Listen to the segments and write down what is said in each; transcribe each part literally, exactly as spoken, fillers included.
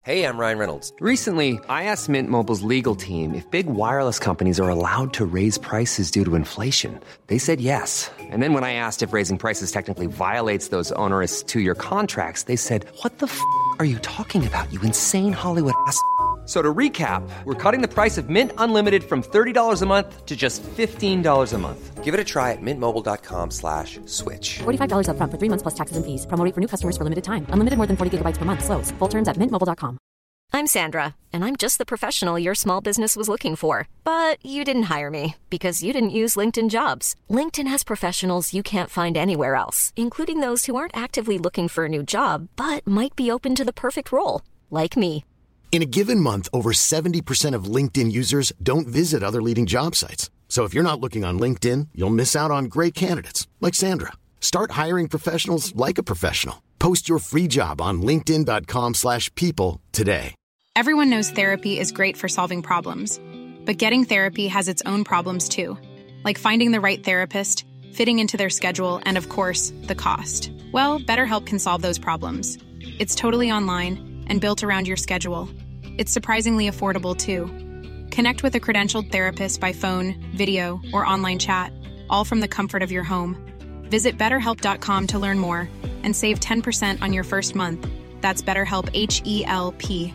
Hey, I'm Ryan Reynolds. Recently, I asked Mint Mobile's legal team if big wireless companies are allowed to raise prices due to inflation. They said yes. And then when I asked if raising prices technically violates those onerous two-year contracts, they said, what the f*** are you talking about, you insane Hollywood ass f- So to recap, we're cutting the price of Mint Unlimited from thirty dollars a month to just fifteen dollars a month. Give it a try at mintmobile.com slash switch. forty-five dollars up front for three months plus taxes and fees. Promo rate for new customers for limited time. Unlimited more than forty gigabytes per month. Slows full terms at mint mobile dot com. I'm Sandra, and I'm just the professional your small business was looking for. But you didn't hire me because you didn't use LinkedIn Jobs. LinkedIn has professionals you can't find anywhere else, including those who aren't actively looking for a new job, but might be open to the perfect role, like me. In a given month, over seventy percent of LinkedIn users don't visit other leading job sites. So if you're not looking on LinkedIn, you'll miss out on great candidates like Sandra. Start hiring professionals like a professional. Post your free job on linkedin.com slash people today. Everyone knows therapy is great for solving problems, but getting therapy has its own problems too, like finding the right therapist, fitting into their schedule, and of course, the cost. Well, BetterHelp can solve those problems. It's totally online and built around your schedule. It's surprisingly affordable too. Connect with a credentialed therapist by phone, video, or online chat, all from the comfort of your home. Visit better help dot com to learn more and save ten percent on your first month. That's BetterHelp, H E L P.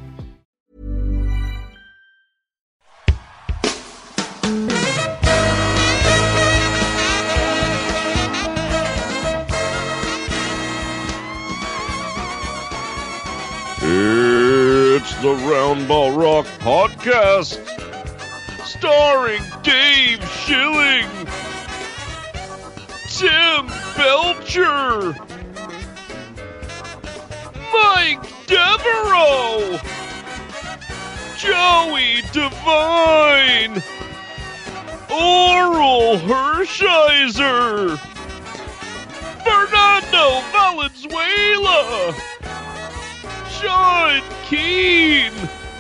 It's the Round Ball Rock Podcast, starring Dave Schilling, Tim Belcher, Mike Devereaux, Joey Devine, Oral Hershiser, Fernando Valenzuela, Sean Keane,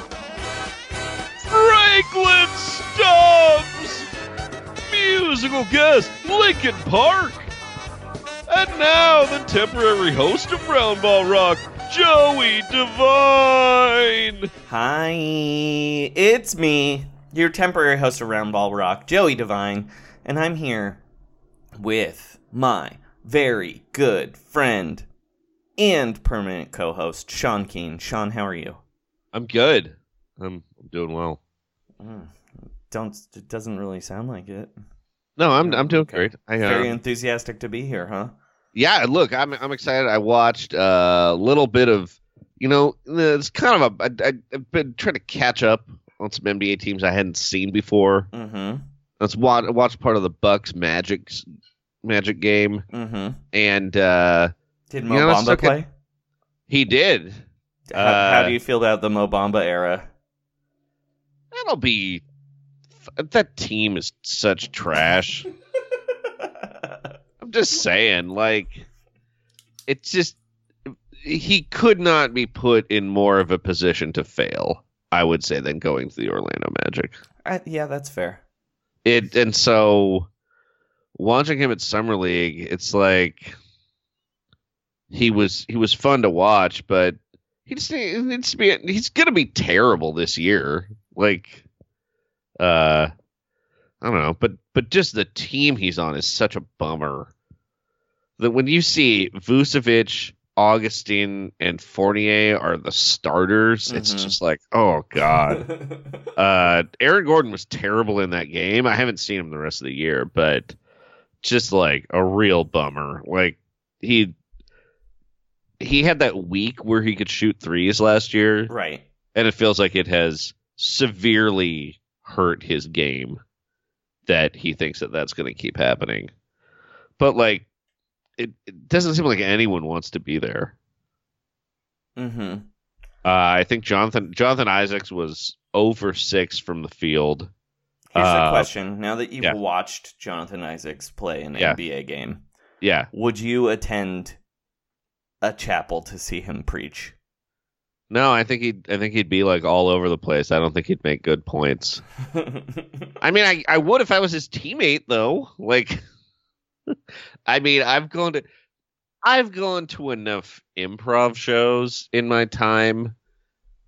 Franklin Stubbs, musical guest Linkin Park, and now the temporary host of Round Ball Rock, Joey Devine. Hi, it's me, your temporary host of Round Ball Rock, Joey Devine, and I'm here with my very good friend and permanent co-host, Sean Keane. Sean, how are you? I'm good. I'm, I'm doing well. Mm, don't. It doesn't really sound like it. No, I'm I'm doing Okay. great. I, uh, Very enthusiastic to be here, huh? Yeah, look, I'm I'm excited. I watched a little bit of, you know, it's kind of a. I, I've been trying to catch up on some N B A teams I hadn't seen before. Mm-hmm. Let's watch watch part of the Bucks Magic Magic game, Mm-hmm. and uh, Did you Mo know, let's Bamba look at- play? he did. How, Uh, how do you feel about the Mo Bamba era? That'll be. That team is such trash. I'm just saying, like, it's just he could not be put in more of a position to fail, I would say, than going to the Orlando Magic. I, yeah, that's fair. It and so watching him at Summer League, it's like he was he was fun to watch, but he just he needs to be he's gonna be terrible this year. Like, uh, I don't know, but but just the team he's on is such a bummer. That when you see Vucevic, Augustine, and Fournier are the starters, it's Mhm. just like, oh god. uh, Aaron Gordon was terrible in that game. I haven't seen him the rest of the year, but just like a real bummer. Like he he had that week where he could shoot threes last year, Right. and it feels like it has severely hurt his game that he thinks that that's going to keep happening. But like, it, it doesn't seem like anyone wants to be there. Mm-hmm. Uh, I think Jonathan Jonathan Isaacs was over six from the field. Here's Uh, a question. Now that you've yeah. watched Jonathan Isaacs play an Yeah. N B A game, Yeah, would you attend a chapel to see him preach? no, I think he'd I think he'd be like all over the place. I don't think he'd make good points. I mean, I, I would if I was his teammate, though. Like, I mean, I've gone to I've gone to enough improv shows in my time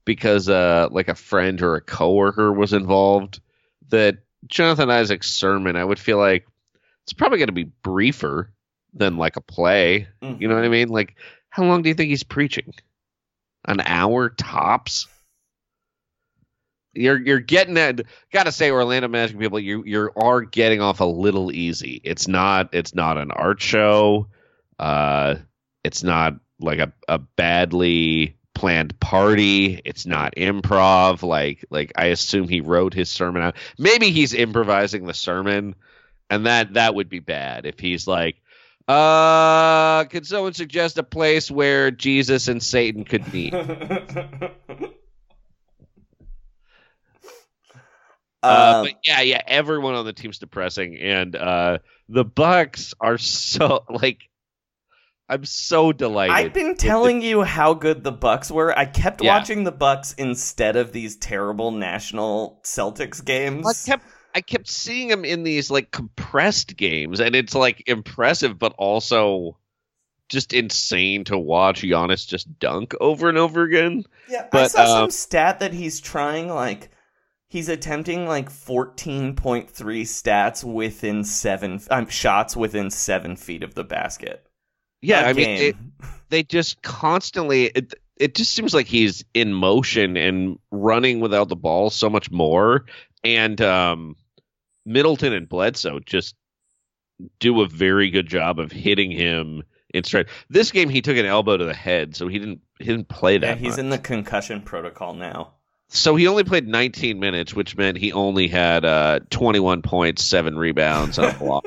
because uh, like a friend or a coworker was involved, that Jonathan Isaac's sermon, I would feel like it's probably going to be briefer than like a play. Mm-hmm. You know what I mean? Like, how long do you think he's preaching? An hour tops? You're you're getting that. Gotta say, Orlando Magic people, you you are getting off a little easy. It's not it's not an art show. Uh, it's not like a, a badly planned party. It's not improv. Like like I assume he wrote his sermon out. Maybe he's improvising the sermon, and that that would be bad if he's like, uh, could someone suggest a place where Jesus and Satan could meet? Uh, but yeah, yeah, everyone on the team's depressing, and uh, the Bucks are so like, I'm so delighted. I've been telling the, you how good the Bucks were. I kept yeah. watching the Bucks instead of these terrible national Celtics games. I kept, I kept seeing them in these like compressed games, and it's like impressive, but also just insane to watch Giannis just dunk over and over again. Yeah, but, I saw um, some stat that he's trying like. He's attempting like fourteen point three stats within seven um, shots within seven feet of the basket. Yeah, A I game. mean, it, they just constantly. It, it just seems like he's in motion and running without the ball so much more. And um, Middleton and Bledsoe just do a very good job of hitting him in stride. This game, he took an elbow to the head, so he didn't he didn't play that. Yeah, he's much. in the concussion protocol now. So he only played nineteen minutes, which meant he only had uh, twenty-one points, seven rebounds, and a block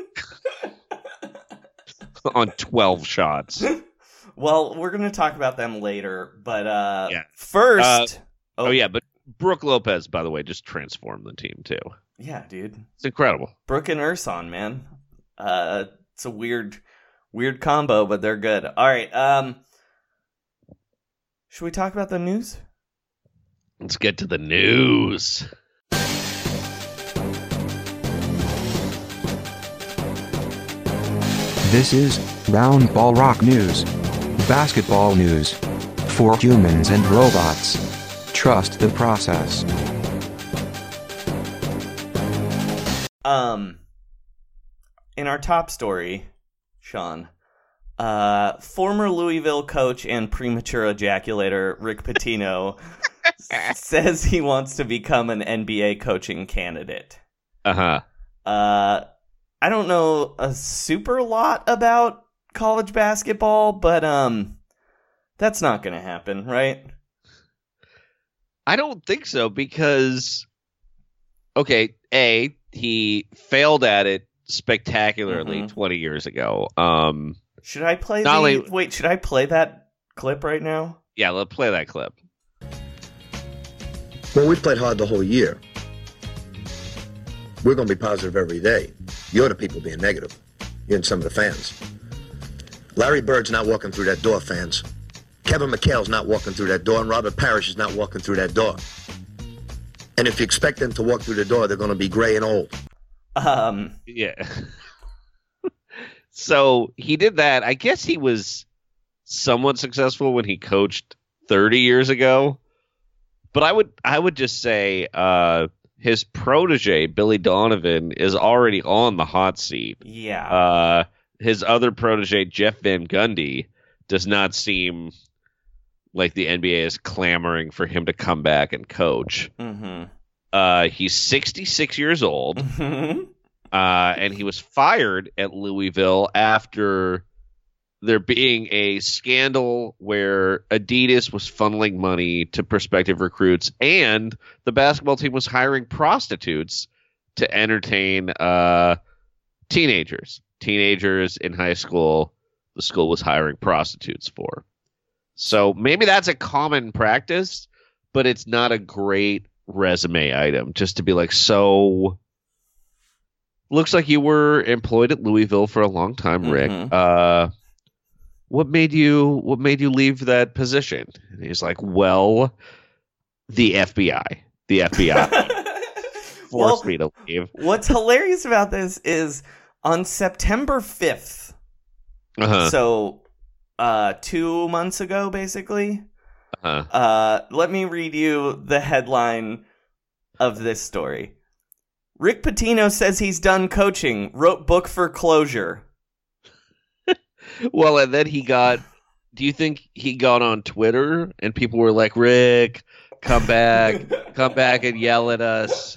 on twelve shots. Well, we're going to talk about them later, but uh, yeah. first... Uh, oh. oh, yeah, but Brooke Lopez, by the way, just transformed the team, too. Yeah, dude. It's incredible. Brooke and Ersan, man. Uh, it's a weird, weird combo, but they're good. All right, um, should we talk about the news? Let's get to the news. This is Round Ball Rock News. Basketball news. For humans and robots. Trust the process. Um, in our top story, Sean, uh, former Louisville coach and premature ejaculator Rick Pitino says he wants to become an N B A coaching candidate. Uh-huh. Uh, I don't know a super lot about college basketball, but um, that's not going to happen, right? I don't think so because, okay, A, he failed at it spectacularly mm-hmm. twenty years ago. Um, should I play the, only, wait, should I play that clip right now? Yeah, let's play that clip. Well, we played hard the whole year. We're going to be positive every day. You're the people being negative. You and some of the fans. Larry Bird's not walking through that door, fans. Kevin McHale's not walking through that door, and Robert Parrish is not walking through that door. And if you expect them to walk through the door, they're going to be gray and old. Um. Yeah. So he did that. I guess he was somewhat successful when he coached thirty years ago. But I would I would just say uh, his protege, Billy Donovan, is already on the hot seat. Yeah. Uh, his other protege, Jeff Van Gundy, does not seem like the N B A is clamoring for him to come back and coach. Mm-hmm. Uh, he's sixty-six years old, mm-hmm. uh, and he was fired at Louisville after there being a scandal where Adidas was funneling money to prospective recruits, and the basketball team was hiring prostitutes to entertain uh, teenagers. Teenagers in high school, the school was hiring prostitutes for. So maybe that's a common practice, but it's not a great resume item just to be like, so looks like you were employed at Louisville for a long time, Rick. Mm-hmm. Uh, what made you what made you leave that position? And he's like, well, the F B I. The F B I forced well, me to leave. What's hilarious about this is on September fifth, uh-huh. so uh, two months ago, basically, Uh-huh. Uh, let me read you the headline of this story. Rick Pitino says he's done coaching, wrote book for closure. Well, and then he got, do you think he got on Twitter and people were like, Rick, come back, come back and yell at us?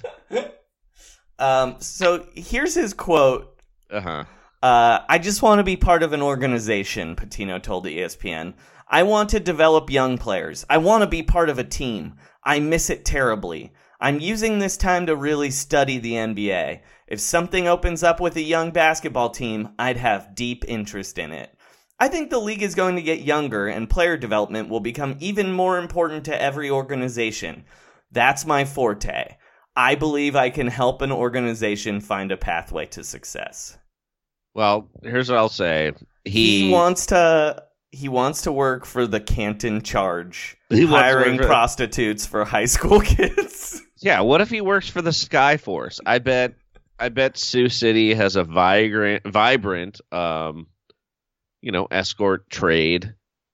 Um, so here's his quote. Uh-huh. Uh, I just want to be part of an organization, Pitino told E S P N. I want to develop young players. I want to be part of a team. I miss it terribly. I'm using this time to really study the N B A. If something opens up with a young basketball team, I'd have deep interest in it. I think the league is going to get younger and player development will become even more important to every organization. That's my forte. I believe I can help an organization find a pathway to success. Well, here's what I'll say. He, he wants to he wants to work for the Canton Charge, He hiring wants to work for- prostitutes for high school kids. Yeah, what if he works for the Skyforce? I bet I bet Sioux City has a vibrant vibrant um you know, escort trade.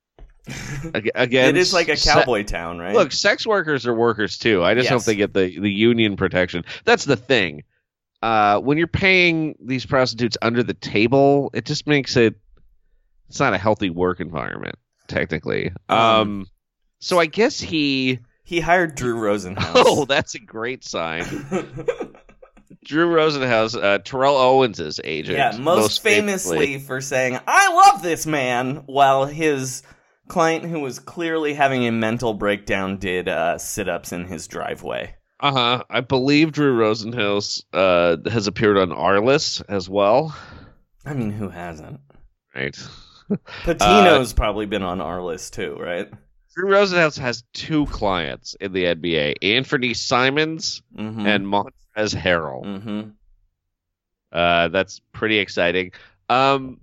Again, it is like a cowboy se- town, right? Look, sex workers are workers too. I just yes. hope they get the, the union protection. That's the thing. Uh, when you're paying these prostitutes under the table, it just makes it it's not a healthy work environment, technically. Um, um so I guess he he hired Drew Rosenhaus. Oh, that's a great sign. Drew Rosenhaus, uh, Terrell Owens' agent. Yeah, most, most famously, famously for saying, I love this man, while his client, who was clearly having a mental breakdown, did uh, sit-ups in his driveway. Uh-huh. I believe Drew Rosenhaus uh, has appeared on Arliss as well. I mean, who hasn't? Right. Patino's uh, probably been on Arliss too, right? Drew Rosenhaus has two clients in the N B A, Anthony Simons mm-hmm. and Montrezl Harrell. Mm-hmm. Uh, that's pretty exciting. Um,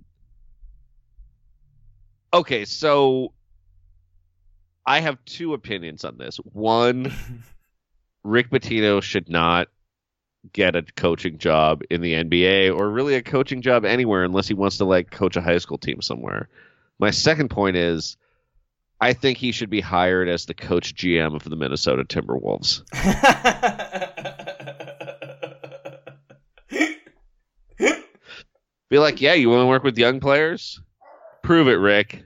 okay, so I have two opinions on this. One, Rick Pitino should not get a coaching job in the N B A or really a coaching job anywhere unless he wants to like coach a high school team somewhere. My second point is I think he should be hired as the coach G M of the Minnesota Timberwolves. Be like, yeah, you want to work with young players? Prove it, Rick.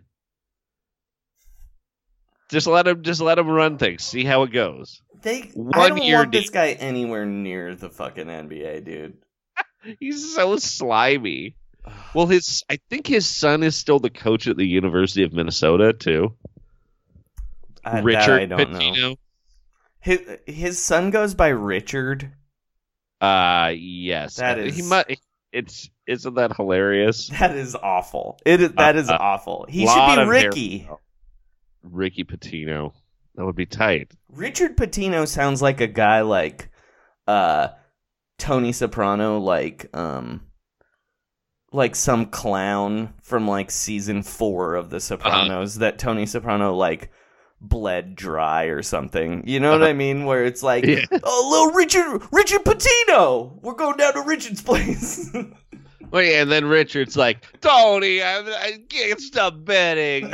Just let him, just let him run things. See how it goes. They, One I don't year want deep. this guy anywhere near the fucking N B A, dude. He's so slimy. Well, his, I think his son is still the coach at the University of Minnesota too. I, Richard I don't Pitino. know. His his son goes by Richard. Uh yes. That is he might. It's isn't that hilarious? That is awful. It is that uh, is awful. He lot should be of Ricky. hair- Ricky Pitino. That would be tight. Richard Pitino sounds like a guy like uh Tony Soprano, like um like some clown from like season four of The Sopranos uh-huh. that Tony Soprano like bled dry or something. You know uh-huh. what I mean? Where it's like, yeah. oh, little Richard, Richard Pitino. We're going down to Richard's place. Well, yeah, and then Richard's like, Tony, I, I can't stop betting.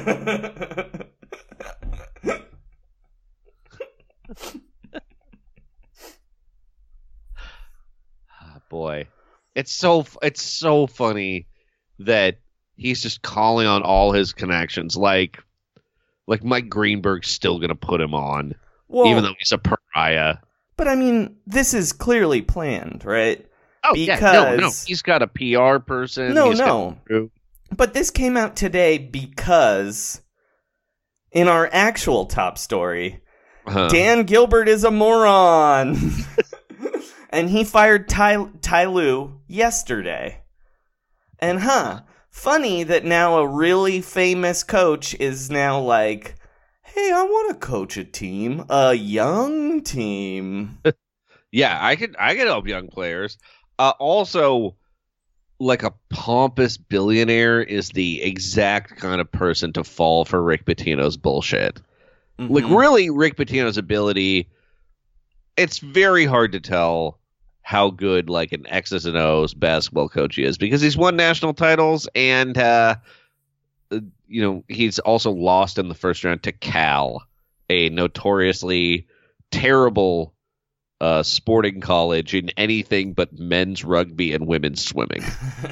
oh, boy, it's so it's so funny that he's just calling on all his connections, like. Like, Mike Greenberg's still going to put him on, well, even though he's a pariah. But, I mean, this is clearly planned, right? Oh, because... yeah. No, no. He's got a P R person. No, he's no. Got... But this came out today because in our actual top story, uh-huh. Dan Gilbert is a moron. And he fired Ty, Ty Lue yesterday. And, huh... Funny that now a really famous coach is now like, hey, I want to coach a team, a young team. Yeah, I could I could help young players. Uh, also, like a pompous billionaire is the exact kind of person to fall for Rick Pitino's bullshit. Mm-hmm. Like, really, Rick Pitino's ability, it's very hard to tell how good like an X's and O's basketball coach he is because he's won national titles and uh, uh, you know, he's also lost in the first round to Cal, a notoriously terrible uh, sporting college in anything but men's rugby and women's swimming.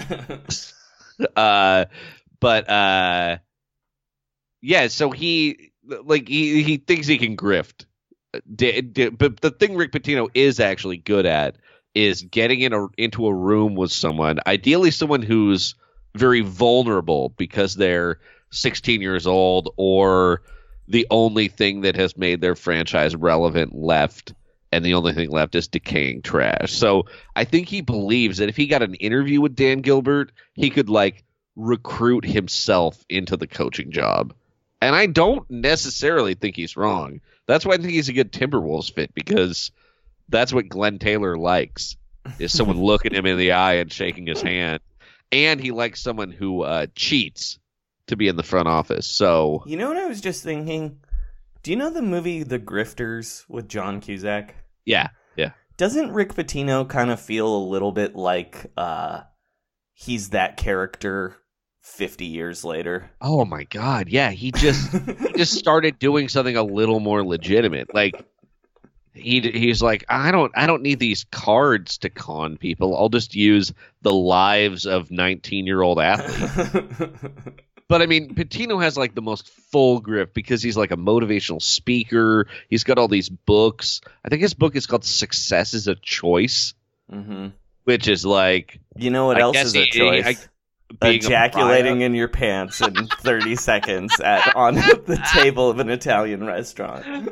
uh, but uh, yeah, so he like he he thinks he can grift. D- d- but the thing Rick Pitino is actually good at is getting in a, into a room with someone, ideally someone who's very vulnerable because they're sixteen years old or the only thing that has made their franchise relevant left, and the only thing left is decaying trash. So I think he believes that if he got an interview with Dan Gilbert, he could like recruit himself into the coaching job. And I don't necessarily think he's wrong. That's why I think he's a good Timberwolves fit, because that's what Glenn Taylor likes, is someone looking him in the eye and shaking his hand. And he likes someone who uh, cheats to be in the front office. So, you know what I was just thinking? Do you know the movie The Grifters with John Cusack? Yeah, yeah. Doesn't Rick Pitino kind of feel a little bit like uh, he's that character fifty years later? Oh my God, yeah. He just he just started doing something a little more legitimate. Like he he's like, I don't I don't need these cards to con people. I'll just use the lives of nineteen-year-old athletes. But I mean, Pitino has like the most full grip because he's like a motivational speaker. He's got all these books. I think his book is called Success is a Choice, mm-hmm. which is like, you know what I else is a choice? I, Ejaculating in your pants in thirty seconds at on the table of an Italian restaurant.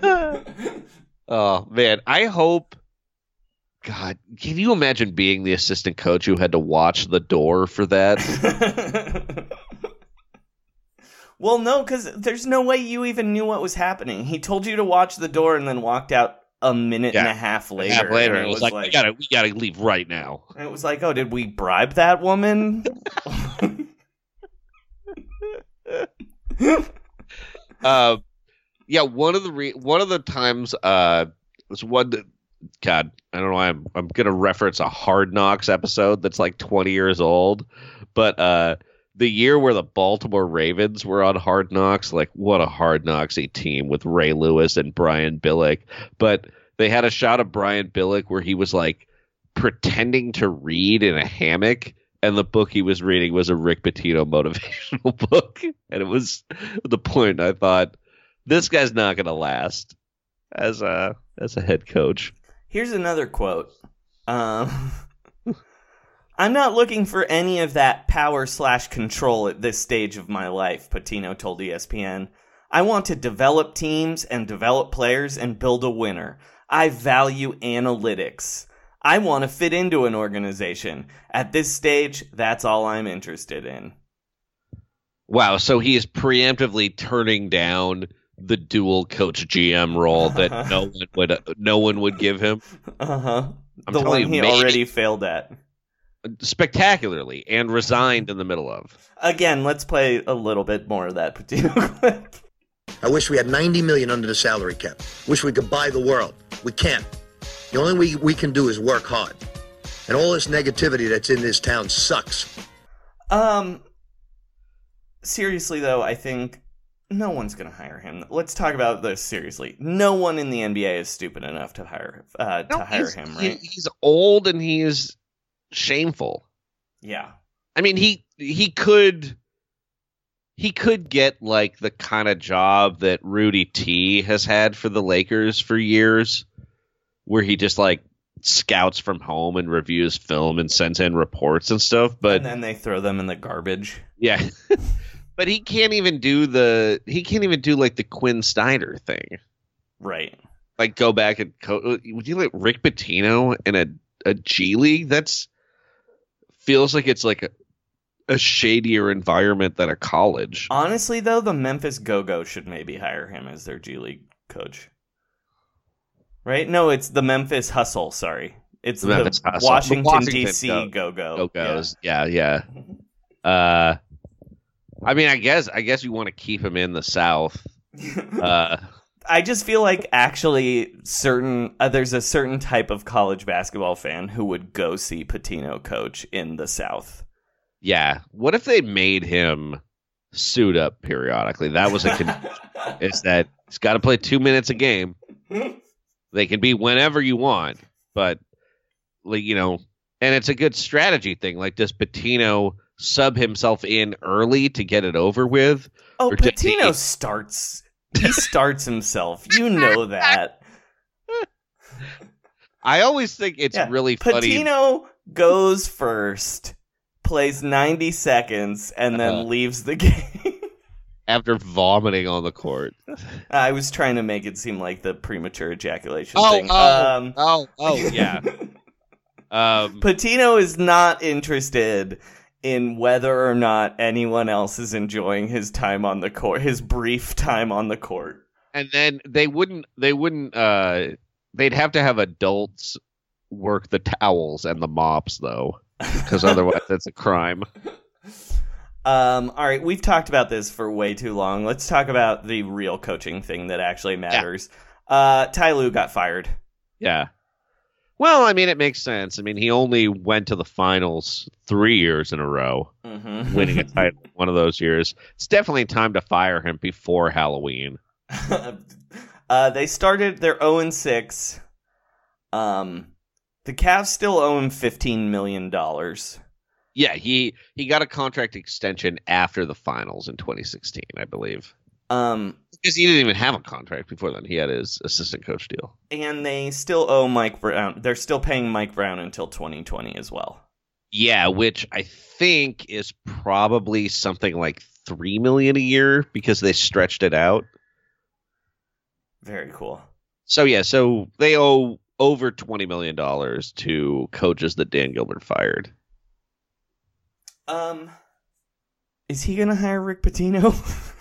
Oh man, I hope. God, can you imagine being the assistant coach who had to watch the door for that? Well, no, because there's no way you even knew what was happening. He told you to watch the door and then walked out a minute yeah. and a half later. A half later, and it was, it was like, like, we gotta, we gotta leave right now. And it was like, oh, did we bribe that woman? uh, yeah, one of the re- one of the times uh was one that, God, I don't know why I'm I'm gonna reference a Hard Knocks episode that's like twenty years old, but uh the year where the Baltimore Ravens were on Hard Knocks, like what a Hard Knocksy team with Ray Lewis and Brian Billick. But they had a shot of Brian Billick where he was like pretending to read in a hammock, and the book he was reading was a Rick Pitino motivational book. And it was the point I thought, this guy's not going to last as a as a head coach. Here's another quote. Um, I'm not looking for any of that power slash control at this stage of my life, Pitino told E S P N. I want to develop teams and develop players and build a winner. I value analytics. I want to fit into an organization. At this stage, that's all I'm interested in. Wow, so he is preemptively turning down the dual coach G M role that no one would no one would give him. Uh-huh. I'm the one you, he maybe, already failed at. Spectacularly, and resigned in the middle of. Again, let's play a little bit more of that Pitino clip. I wish we had ninety million under the salary cap. Wish we could buy the world. We can't. The only way we can do is work hard. And all this negativity that's in this town sucks. Um, seriously though, I think no one's going to hire him. Let's talk about this seriously. No one in the N B A is stupid enough to hire uh, to no, hire him, right? He, he's old and he is shameful. Yeah. I mean, he he could he could get like the kind of job that Rudy T has had for the Lakers for years, where he just like scouts from home and reviews film and sends in reports and stuff. But and then they throw them in the garbage. Yeah. But he can't even do the he can't even do like the Quinn Snyder thing. Right. Like go back and co- would you like Rick Pitino in a, a G League? That's feels like it's like a, a shadier environment than a college. Honestly, though, the Memphis Go-Go should maybe hire him as their G League coach. Right? No, it's the Memphis Hustle, sorry. It's the, the Washington, Washington D C Go- Go-Go. Go-Go's. Yeah, yeah. yeah. Uh, I mean, I guess I guess you want to keep him in the South. Uh, I just feel like actually certain uh, there's a certain type of college basketball fan who would go see Pitino coach in the South. Yeah. What if they made him suit up periodically. That was a condition. It's that it's got to play two minutes a game. They can be whenever you want, but like you know, and it's a good strategy thing. Like, does Patino sub himself in early to get it over with? Oh, or does Patino he... starts. He starts himself. You know that. I always think it's yeah. really funny. Patino goes first, plays ninety seconds, and then uh, leaves the game. After vomiting on the court. I was trying to make it seem like the premature ejaculation oh, thing. Oh, um, oh, oh, yeah. um, Patino is not interested in whether or not anyone else is enjoying his time on the court, his brief time on the court. And then they wouldn't, they wouldn't, uh, they'd have to have adults work the towels and the mops, though, because otherwise it's a crime. Um, all right, we've talked about this for way too long. Let's talk about the real coaching thing that actually matters. Yeah. Uh, Ty Lue got fired. Yeah. Well, I mean, it makes sense. I mean, he only went to the finals three years in a row, mm-hmm. winning a title one of those years. It's definitely time to fire him before Halloween. uh, they started their oh and six. Um, the Cavs still owe him fifteen million dollars. Yeah, he, he got a contract extension after the finals in twenty sixteen, I believe. Um, because he didn't even have a contract before then. He had his assistant coach deal. And they still owe Mike Brown. They're still paying Mike Brown until twenty twenty as well. Yeah, which I think is probably something like three million dollars a year because they stretched it out. Very cool. So, yeah, so they owe over twenty million dollars to coaches that Dan Gilbert fired. Um, is he going to hire Rick Pitino?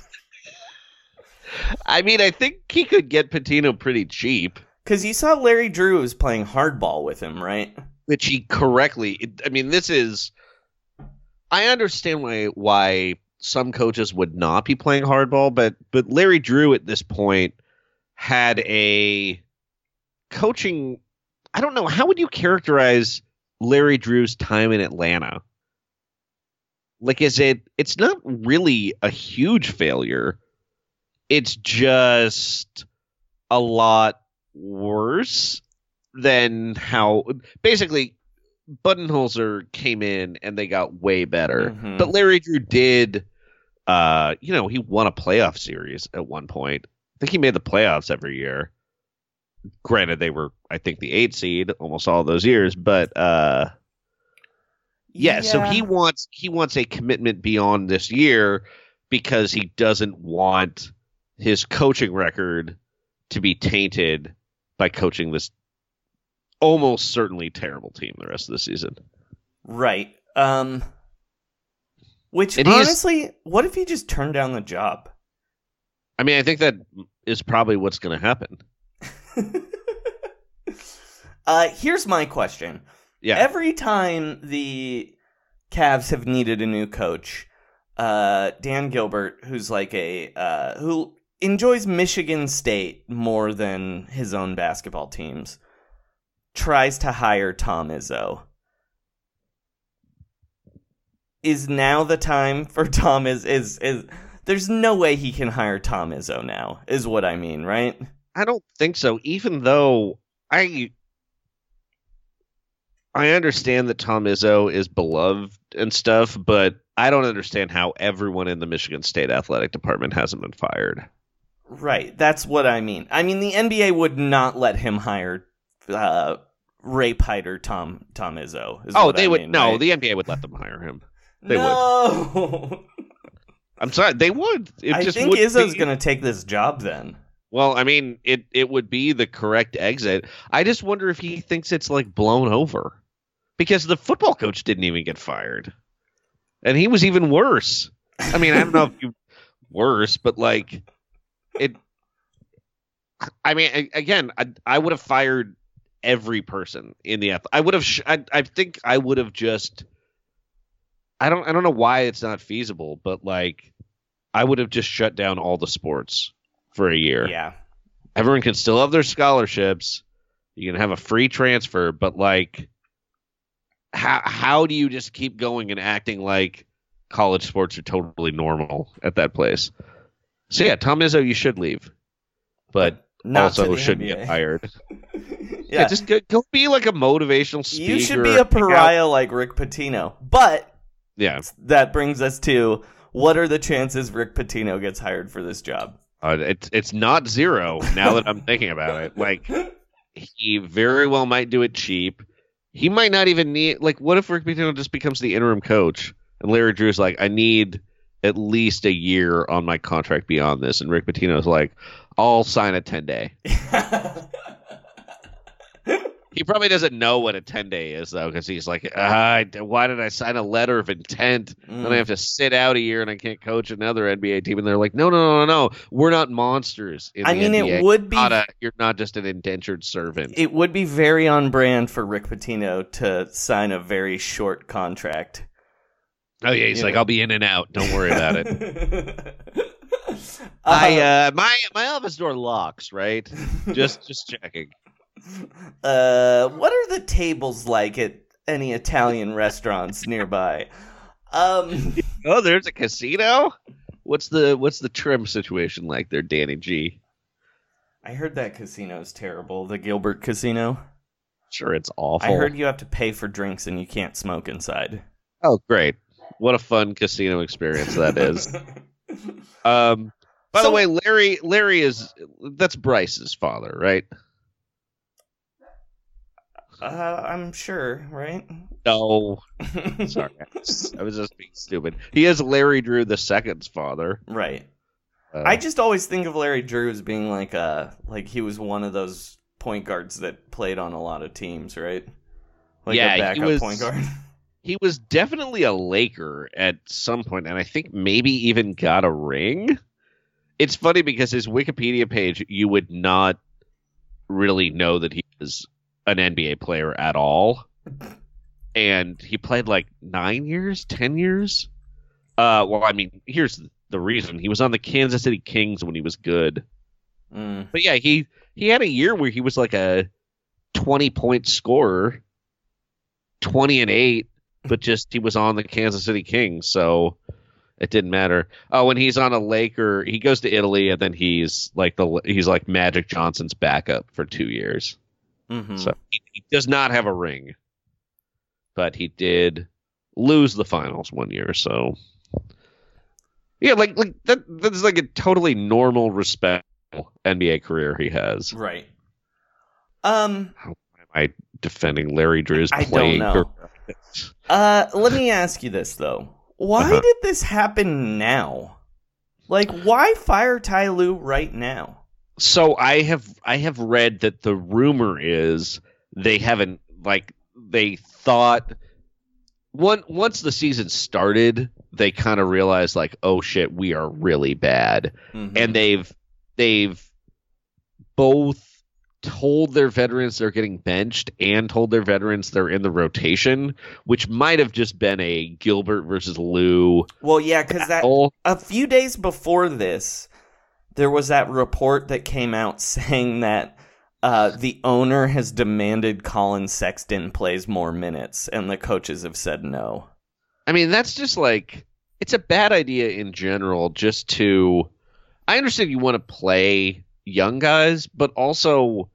I mean, I think he could get Pitino pretty cheap. Because you saw Larry Drew was playing hardball with him, right? Which he correctly... I mean, this is... I understand why why some coaches would not be playing hardball, but but Larry Drew at this point had a coaching... I don't know. How would you characterize Larry Drew's time in Atlanta? Like, is it... It's not really a huge failure. It's just a lot worse than how... Basically, Budenholzer came in and they got way better. Mm-hmm. But Larry Drew did... Uh, you know, he won a playoff series at one point. I think he made the playoffs every year. Granted, they were, I think, the eight seed almost all those years. But, uh... Yeah, yeah, so he wants he wants a commitment beyond this year because he doesn't want his coaching record to be tainted by coaching this almost certainly terrible team the rest of the season. Right. Um, which, and honestly, what if he just turned down the job? I mean, I think that is probably what's going to happen. uh, here's my question. Yeah. Every time the Cavs have needed a new coach, uh, Dan Gilbert, who's like a uh, who enjoys Michigan State more than his own basketball teams, tries to hire Tom Izzo. Is now the time for Tom is is is? There's no way he can hire Tom Izzo now, is what I mean, right? I don't think so. Even though I. I understand that Tom Izzo is beloved and stuff, but I don't understand how everyone in the Michigan State athletic department hasn't been fired. Right. That's what I mean. I mean, the N B A would not let him hire uh, Ray Piter Tom Tom Izzo. Oh, they I would. mean, no, right? the N B A would let them hire him. They no! would. I'm sorry. They would. It I just think would Izzo's be... going to take this job then. Well, I mean, it, it would be the correct exit. I just wonder if he thinks it's like blown over. Because the football coach didn't even get fired. And he was even worse. I mean, I don't know if you worse, but like it. I mean, again, I, I would have fired every person in the I would have. Sh- I, I think I would have just. I don't. I don't know why it's not feasible, but like, I would have just shut down all the sports for a year. Yeah. Everyone can still have their scholarships. You can have a free transfer, but like. How how do you just keep going and acting like college sports are totally normal at that place. So yeah, Tom Izzo, you should leave, but, but not also to the shouldn't N B A. get hired. yeah. yeah, just go, go be like a motivational speaker. You should be a pariah like Rick Pitino. But yeah, that brings us to, what are the chances Rick Pitino gets hired for this job? Uh, it's it's not zero now that I'm thinking about it. Like, he very well might do it cheap. He might not even need, like, what if Rick Pitino just becomes the interim coach and Larry Drew's like, I need at least a year on my contract beyond this, and Rick Pitino's like, I'll sign a ten day. He probably doesn't know what a ten day is, though, because he's like, ah, why did I sign a letter of intent? Mm. Then I have to sit out a year and I can't coach another N B A team. And they're like, no, no, no, no, no. We're not monsters. In I the mean, N B A. it would be. Not a, you're not just an indentured servant. It would be very on brand for Rick Pitino to sign a very short contract. Oh, yeah. He's you like, know? I'll be in and out. Don't worry about it. uh, I uh, my my office door locks, right? just just checking. Uh, what are the tables like at any Italian restaurants nearby? Um, oh, there's a casino. What's the what's the trim situation like there, Danny G? I heard that casino's terrible. The Gilbert Casino. Sure, it's awful. I heard you have to pay for drinks and you can't smoke inside. Oh, great! What a fun casino experience that is. um, by so, the way, Larry Larry is that's Bryce's father, right? Uh, I'm sure, right? No. Sorry. I was, I was just being stupid. He is Larry Drew the Second's father. Right. Uh, I just always think of Larry Drew as being like a, like he was one of those point guards that played on a lot of teams, right? Like yeah, a backup he was, point guard. He was definitely a Laker at some point, and I think maybe even got a ring. It's funny because his Wikipedia page, you would not really know that he was an N B A player at all, and he played like nine years, ten years. Uh, well, I mean, here's the reason: he was on the Kansas City Kings when he was good. Mm. But yeah, he he had a year where he was like a twenty point scorer, twenty and eight, but just he was on the Kansas City Kings, so it didn't matter. Oh, when he's on a Laker, he goes to Italy, and then he's like the he's like Magic Johnson's backup for two years. Mm-hmm. So he, he does not have a ring, but he did lose the finals one year. So yeah, like like that that's like a totally normal, respectable N B A career he has. Right. Um. How am I defending Larry Drew's I playing? don't know. uh, let me ask you this though: why uh-huh. did this happen now? Like, why fire Ty Lue right now? So I have I have read that the rumor is they haven't like they thought one once the season started, they kind of realized like, oh shit, we are really bad. Mm-hmm. And they've they've both told their veterans they're getting benched and told their veterans they're in the rotation, which might have just been a Gilbert versus Lue. Well, yeah, because that a few days before this, there was that report that came out saying that uh, the owner has demanded Colin Sexton plays more minutes, and the coaches have said no. I mean, that's just like, it's a bad idea in general just to, I understand you want to play young guys, but also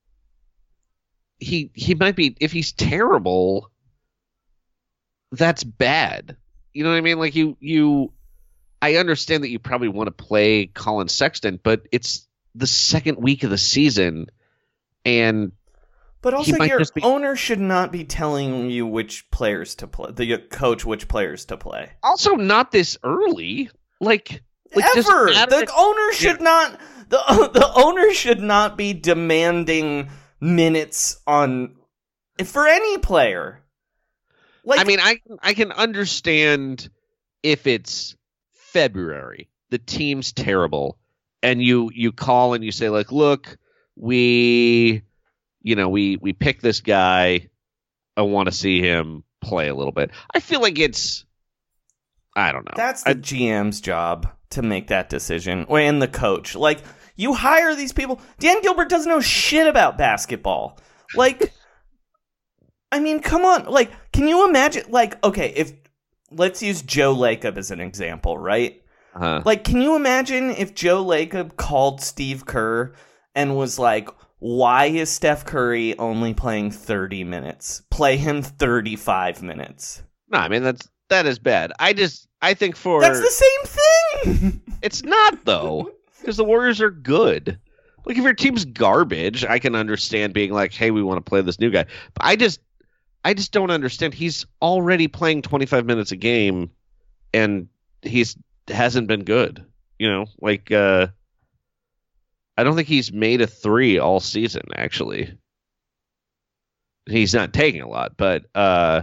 he he might be, if he's terrible, that's bad. You know what I mean? Like you you I understand that you probably want to play Colin Sexton, but it's the second week of the season, and but also your be... owner should not be telling you which players to play, the coach which players to play. Also, not this early, like, like ever. The owner should yeah. not. the The owner should not be demanding minutes on for any player. Like, I mean, I I can understand if it's February, the team's terrible, and you you call and you say like, look, we, you know, we we pick this guy. I want to see him play a little bit. I feel like it's, I don't know. That's the I, G M's job to make that decision, and the coach. Like, you hire these people. Dan Gilbert doesn't know shit about basketball. Like, I mean, come on. Like, can you imagine? Like, okay, if let's use Joe Lacob as an example, right? Uh-huh. Like, can you imagine if Joe Lacob called Steve Kerr and was like, why is Steph Curry only playing thirty minutes? Play him thirty-five minutes. No, I mean, that's that is bad. I just, I think for... That's the same thing! It's not, though, because the Warriors are good. Like, if your team's garbage, I can understand being like, hey, we want to play this new guy. But I just, I just don't understand. He's already playing twenty-five minutes a game, and he's hasn't been good. You know, like, uh, I don't think he's made a three all season, actually. He's not taking a lot, but uh,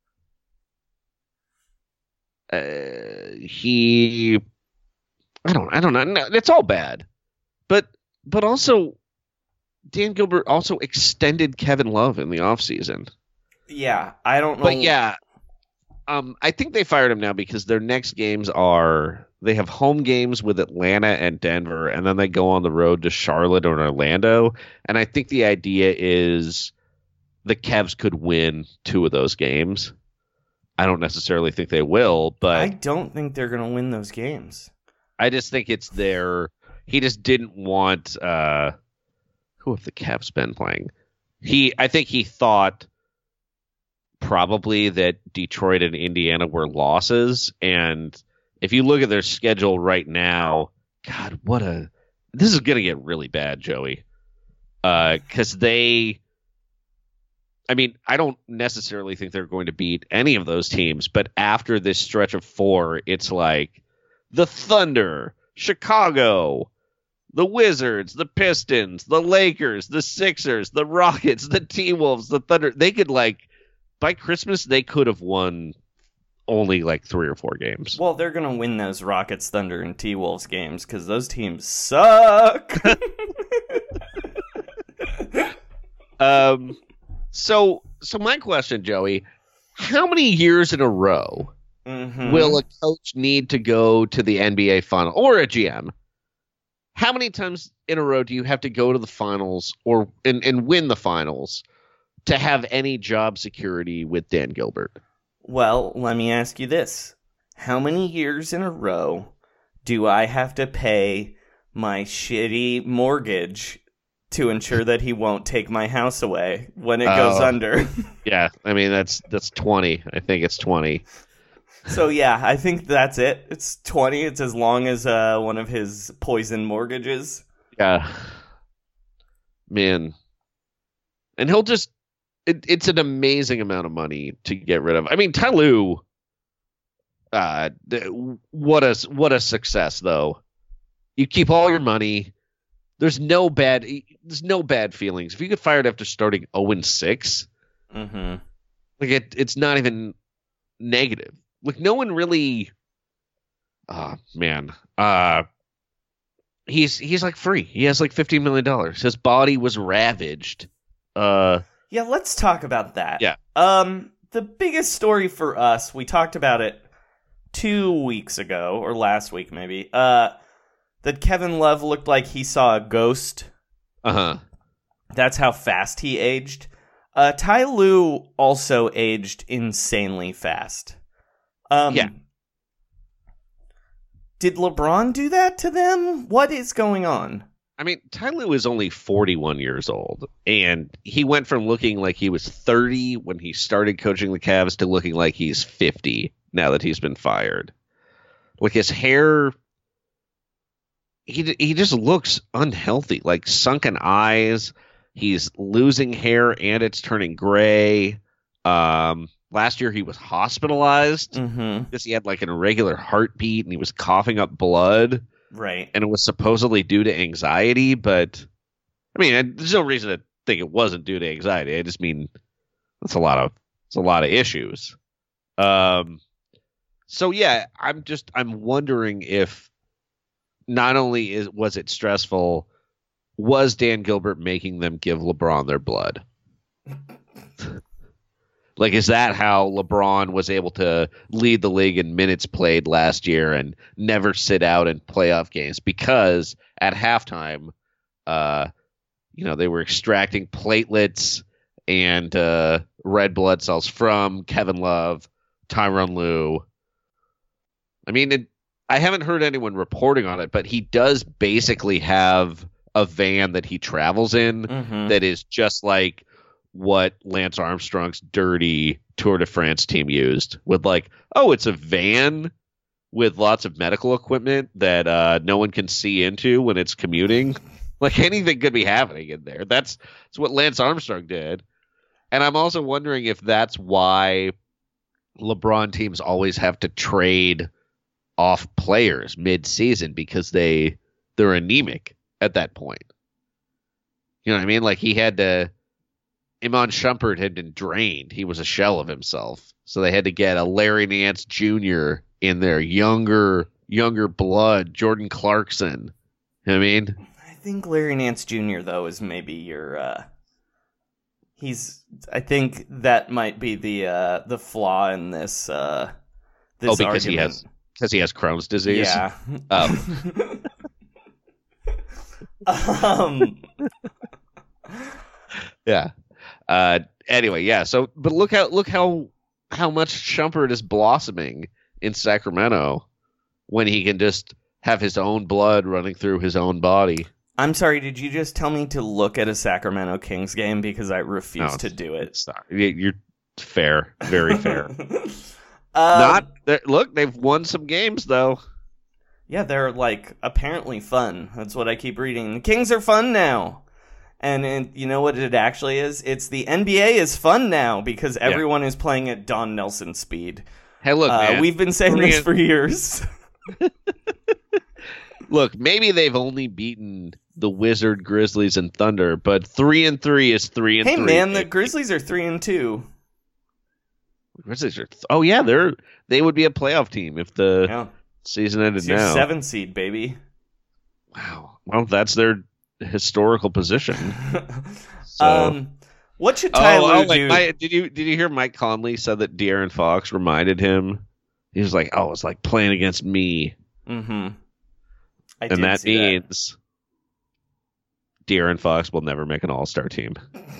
uh, he, I don't, I don't know. No, it's all bad, but but also, Dan Gilbert also extended Kevin Love in the offseason. Yeah, I don't know. But yeah, um, I think they fired him now because their next games are they have home games with Atlanta and Denver, and then they go on the road to Charlotte or Orlando. And I think the idea is the Cavs could win two of those games. I don't necessarily think they will, but I don't think they're going to win those games. I just think it's their. He just didn't want. Uh, who have the Cavs been playing? He, I think he thought probably that Detroit and Indiana were losses, and if you look at their schedule right now, God, what a this is going to get really bad, Joey, because uh, they. I mean, I don't necessarily think they're going to beat any of those teams, but after this stretch of four, it's like the Thunder, Chicago, the Wizards, the Pistons, the Lakers, the Sixers, the Rockets, the T-Wolves, the Thunder. They could, like, by Christmas, they could have won only, like, three or four games. Well, they're going to win those Rockets, Thunder, and T-Wolves games because those teams suck. um... So, so my question, Joey, how many years in a row mm-hmm. will a coach need to go to the N B A final or a G M? How many times in a row do you have to go to the finals or and, and win the finals to have any job security with Dan Gilbert? Well, let me ask you this. How many years in a row do I have to pay my shitty mortgage to ensure that he won't take my house away when it goes uh, under? Yeah, I mean, that's that's twenty. I think it's twenty. So, yeah, I think that's it. It's twenty. It's as long as uh, one of his poison mortgages. Yeah. Man. And he'll just... It, it's an amazing amount of money to get rid of. I mean, Ty Lue, uh, what a, what a success, though. You keep all your money. There's no bad there's no bad feelings. If you get fired after starting oh and six, mm-hmm. like it, it's not even negative. Like no one really oh man. Uh he's he's like free. He has like fifteen million dollars. His body was ravaged. Uh Yeah, let's talk about that. Yeah. Um the biggest story for us, we talked about it two weeks ago, or last week maybe. Uh That Kevin Love looked like he saw a ghost. Uh-huh. That's how fast he aged. Uh, Ty Lue also aged insanely fast. Um, yeah. Did LeBron do that to them? What is going on? I mean, Ty Lue is only forty-one years old, and he went from looking like he was thirty when he started coaching the Cavs to looking like he's fifty now that he's been fired. Like his hair... He he just looks unhealthy, like sunken eyes. He's losing hair and it's turning gray. Um, last year he was hospitalized mm-hmm. because he had like an irregular heartbeat and he was coughing up blood. Right. And it was supposedly due to anxiety, but I mean, there's no reason to think it wasn't due to anxiety. I just mean that's a lot of it's a lot of issues. Um, so yeah, I'm just I'm wondering if. Not only is was it stressful, was Dan Gilbert making them give LeBron their blood? Like, is that how LeBron was able to lead the league in minutes played last year and never sit out in playoff games? Because at halftime, uh, you know, they were extracting platelets and uh, red blood cells from Kevin Love, Tyronn Lue, I mean, it, I haven't heard anyone reporting on it, but he does basically have a van that he travels in Mm-hmm. that is just like what Lance Armstrong's dirty Tour de France team used, with like, oh, it's a van with lots of medical equipment that uh, no one can see into when it's commuting. Like, anything could be happening in there. That's, that's what Lance Armstrong did. And I'm also wondering if that's why LeBron teams always have to trade off players mid-season, because they they're anemic at that point. You know what I mean? Like, he had to Iman Shumpert had been drained. He was a shell of himself. So they had to get a Larry Nance Junior in there, younger younger blood, Jordan Clarkson. You know what I mean? I think Larry Nance Junior though is maybe your uh he's I think that might be the uh the flaw in this uh this oh, because argument. he has because he has Crohn's disease. Yeah. Oh. um Yeah. Uh anyway, yeah. So but look how look how how much Shumpert is blossoming in Sacramento when he can just have his own blood running through his own body. I'm sorry, did you just tell me to look at a Sacramento Kings game? Because I refuse No, to do it. Stop. You're fair. Very fair. um, Not look, they've won some games though. Yeah, they're like apparently fun. That's what I keep reading. The Kings are fun now. And, and you know what it actually is? It's the N B A is fun now because everyone yeah. is playing at Don Nelson speed. Hey, look, uh, man. We've been saying Bring this it. for years. Look, maybe they've only beaten the Wizard, Grizzlies, and Thunder, but three and three is three and hey, three. Hey, man, the Grizzlies are three and two. Grizzlies are. Th- oh yeah, they're they would be a playoff team if the yeah. season ended it's your now. Seven seed, baby. Wow. Well, that's their historical position. So. Um, what should Ty oh, Lue oh, like, do? my, did you did you hear Mike Conley said that De'Aaron Fox reminded him? He was like, "Oh, it's like playing against me." Mm-hmm. I and did that see means that. De'Aaron Fox will never make an All-Star team.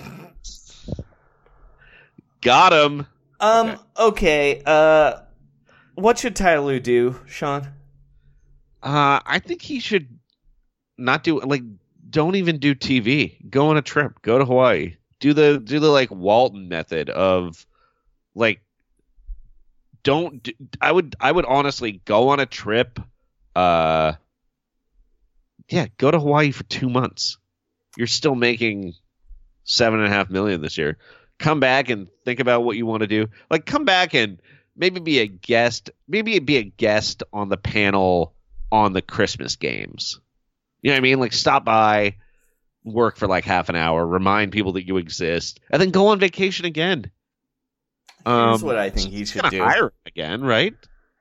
Got him. Um. Okay. okay. Uh, what should Ty Lue do, Sean? Uh, I think he should not do like. Don't even do T V. Go on a trip. Go to Hawaii. Do the do the like Walton method of like. Don't. Do, I would. I would honestly go on a trip. Uh. Yeah, go to Hawaii for two months. You're still making seven and a half million this year. Come back and think about what you want to do. Like, come back and maybe be a guest. Maybe be a guest on the panel on the Christmas games. You know what I mean? Like, stop by, work for like half an hour, remind people that you exist, and then go on vacation again. Here's um, what I think he should do. Hire him again, right?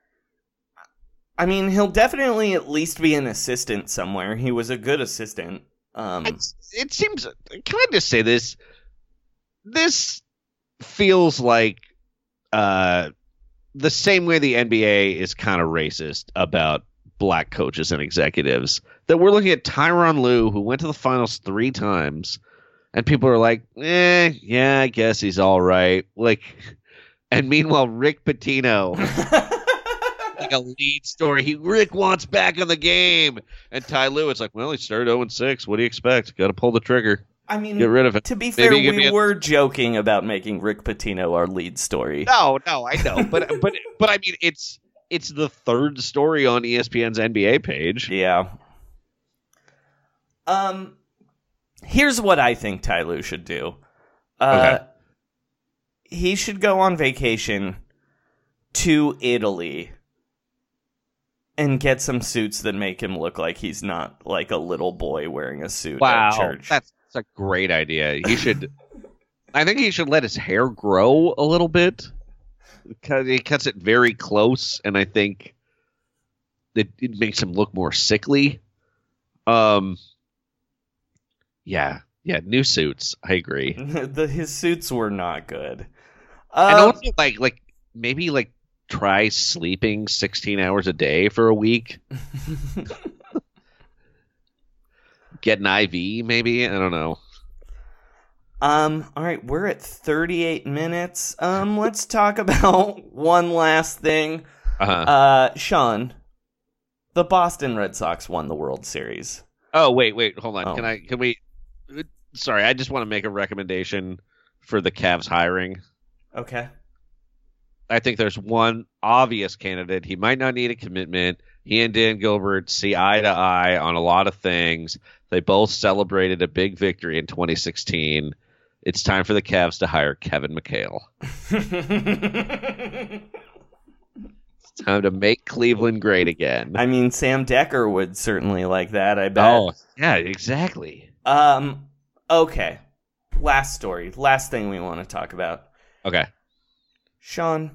I mean, he'll definitely at least be an assistant somewhere. He was a good assistant. Um, It's, it seems. Can I just say this? This feels like uh, the same way the N B A is kind of racist about black coaches and executives. That we're looking at Tyronn Lue, who went to the finals three times, and people are like, "Eh, yeah, I guess he's all right." Like, and meanwhile, Rick Pitino. Like a lead story. He Rick wants back in the game, and Ty Lue, it's like, well, he started oh and six. What do you expect? Got to pull the trigger. I mean, get rid of it. To be fair, Maybe we a... were joking about making Rick Pitino our lead story. No, no, I know, but but but I mean, it's it's the third story on E S P N's N B A page. Yeah. Um, here's what I think Ty Lue should do. Uh, okay. He should go on vacation to Italy. And get some suits that make him look like he's not like a little boy wearing a suit wow, at church. That's, that's a great idea. He should. I think he should let his hair grow a little bit because he cuts it very close, and I think it, it makes him look more sickly. Um. Yeah, yeah, new suits. I agree. the, his suits were not good. And Um, also, like, like maybe like. Try sleeping sixteen hours a day for a week. Get an I V, maybe? I don't know. Um, all right, we're at thirty-eight minutes. Um, let's talk about one last thing. Uh-huh. Uh, Sean, the Boston Red Sox won the World Series. Oh, wait, wait, hold on. Oh. Can I, can we, sorry, I just want to make a recommendation for the Cavs hiring. Okay. I think there's one obvious candidate. He might not need a commitment. He and Dan Gilbert see eye to eye on a lot of things. They both celebrated a big victory in twenty sixteen. It's time for the Cavs to hire Kevin McHale. It's time to make Cleveland great again. I mean, Sam Decker would certainly like that, I bet. Oh, yeah, exactly. Um, okay. Last story. Last thing we want to talk about. Okay. Sean,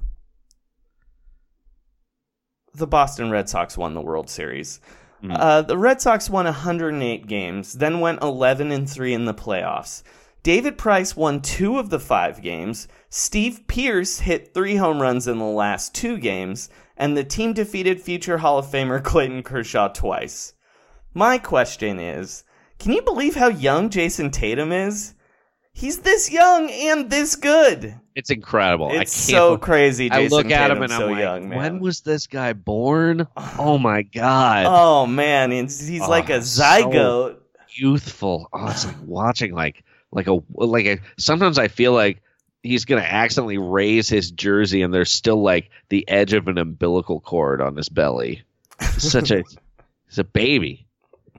the Boston Red Sox won the World Series. Mm. Uh, the Red Sox won one hundred eight games, then went eleven and three in the playoffs. David Price won two of the five games. Steve Pearce hit three home runs in the last two games, and the team defeated future Hall of Famer Clayton Kershaw twice. My question is, can you believe how young Jason Tatum is? He's this young and this good. It's incredible. It's I can't so look, crazy. Jason I look at him Tatum's and so I'm like, young, man. when was this guy born? Oh my god. Oh man, he's, he's oh, like a zygote. So youthful. Oh, it's like watching like like a like a. Sometimes I feel like he's gonna accidentally raise his jersey and there's still like the edge of an umbilical cord on his belly. Such a, he's a baby.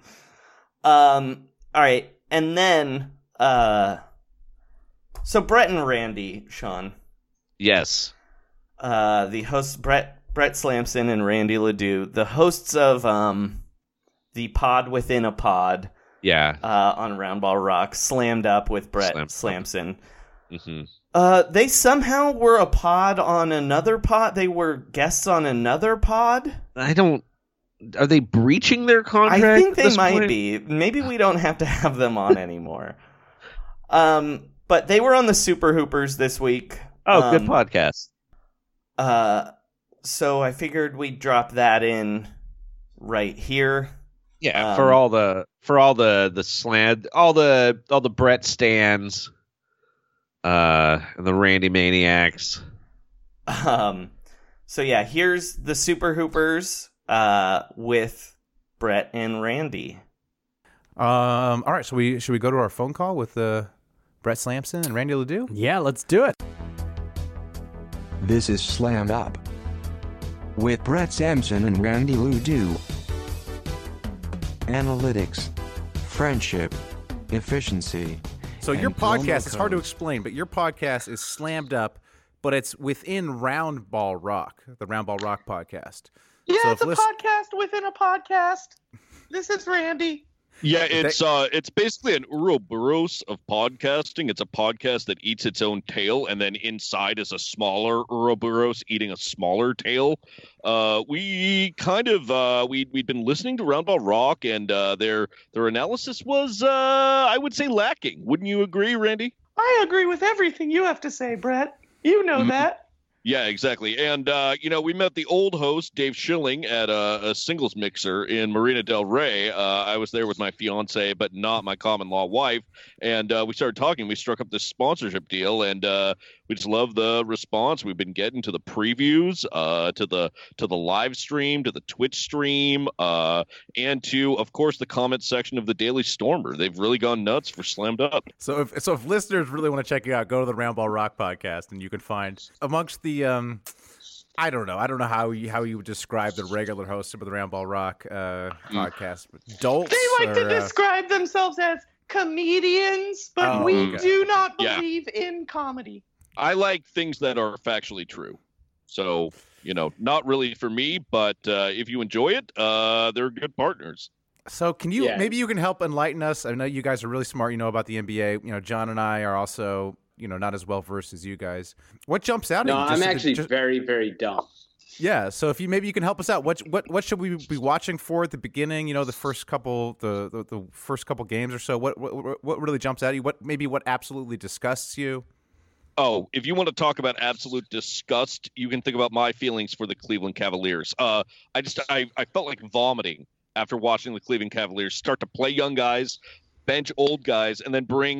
Um. All right, and then uh. So Brett and Randy, Sean. Yes. Uh, the hosts, Brett Brett Slamson and Randy Ledoux, the hosts of um, the Pod Within a Pod. Yeah. Uh, on Roundball Rock, slammed up with Brett Slammed Slamson. Mm-hmm. Uh, they somehow were a pod on another pod. They were guests on another pod. I don't. Are they breaching their contract? I think at they this might point? be. Maybe we don't have to have them on anymore. Um. But they were on the Super Hoopers this week. Oh, um, good podcast. Uh, so I figured we'd drop that in right here. Yeah, um, for all the for all the the slant, all the all the Brett stands, uh, and the Randy Maniacs. Um. So yeah, here's the Super Hoopers. Uh, with Brett and Randy. Um. All right. So we should we go to our phone call with the. Uh... Brett Slamson and Randy Ledoux? Yeah, let's do it. This is Slammed Up with Brett Sampson and Randy Ledoux. Analytics, friendship, efficiency. So your podcast, it's hard to explain, but your podcast is Slammed Up, but it's within Roundball Rock, the Roundball Rock podcast. Yeah, so it's a list- podcast within a podcast. This is Randy. Yeah, it's uh, it's basically an Ouroboros of podcasting. It's a podcast that eats its own tail, and then inside is a smaller Ouroboros eating a smaller tail. Uh, we kind of uh, we we'd been listening to Roundball Rock, and uh, their their analysis was, uh, I would say, lacking. Wouldn't you agree, Randy? I agree with everything you have to say, Brett. You know Mm-hmm. that. Yeah, exactly. And, uh, you know, we met the old host, Dave Schilling, at a, a singles mixer in Marina del Rey. Uh, I was there with my fiance, but not my common law wife. And uh, we started talking. We struck up this sponsorship deal, and uh, we just love the response we've been getting to the previews, uh, to the to the live stream, to the Twitch stream, uh, and to, of course, the comment section of the Daily Stormer. They've really gone nuts for Slammed Up. So if so, if listeners really want to check you out, go to the Roundball Rock podcast, and you can find amongst the um, I don't know, I don't know how you how you would describe the regular hosts of the Roundball Rock uh, podcast. Dolts. They like or, to uh, describe themselves as comedians, but Oh, we okay. do not Yeah. believe in comedy. I like things that are factually true. So, you know, not really for me, but uh, if you enjoy it, uh, they're good partners. So can you Yeah. maybe you can help enlighten us? I know you guys are really smart. You know about the N B A. You know, John and I are also you know not as well versed as you guys. What jumps out No, at you? I'm Just- actually just- very, very dumb. Yeah, so if you maybe you can help us out. What what what should we be watching for at the beginning? You know, the first couple the the, the first couple games or so. What, what what really jumps out at you? What maybe what absolutely disgusts you? Oh, if you want to talk about absolute disgust, you can think about my feelings for the Cleveland Cavaliers. Uh, I just I, I felt like vomiting after watching the Cleveland Cavaliers start to play young guys, bench old guys, and then bring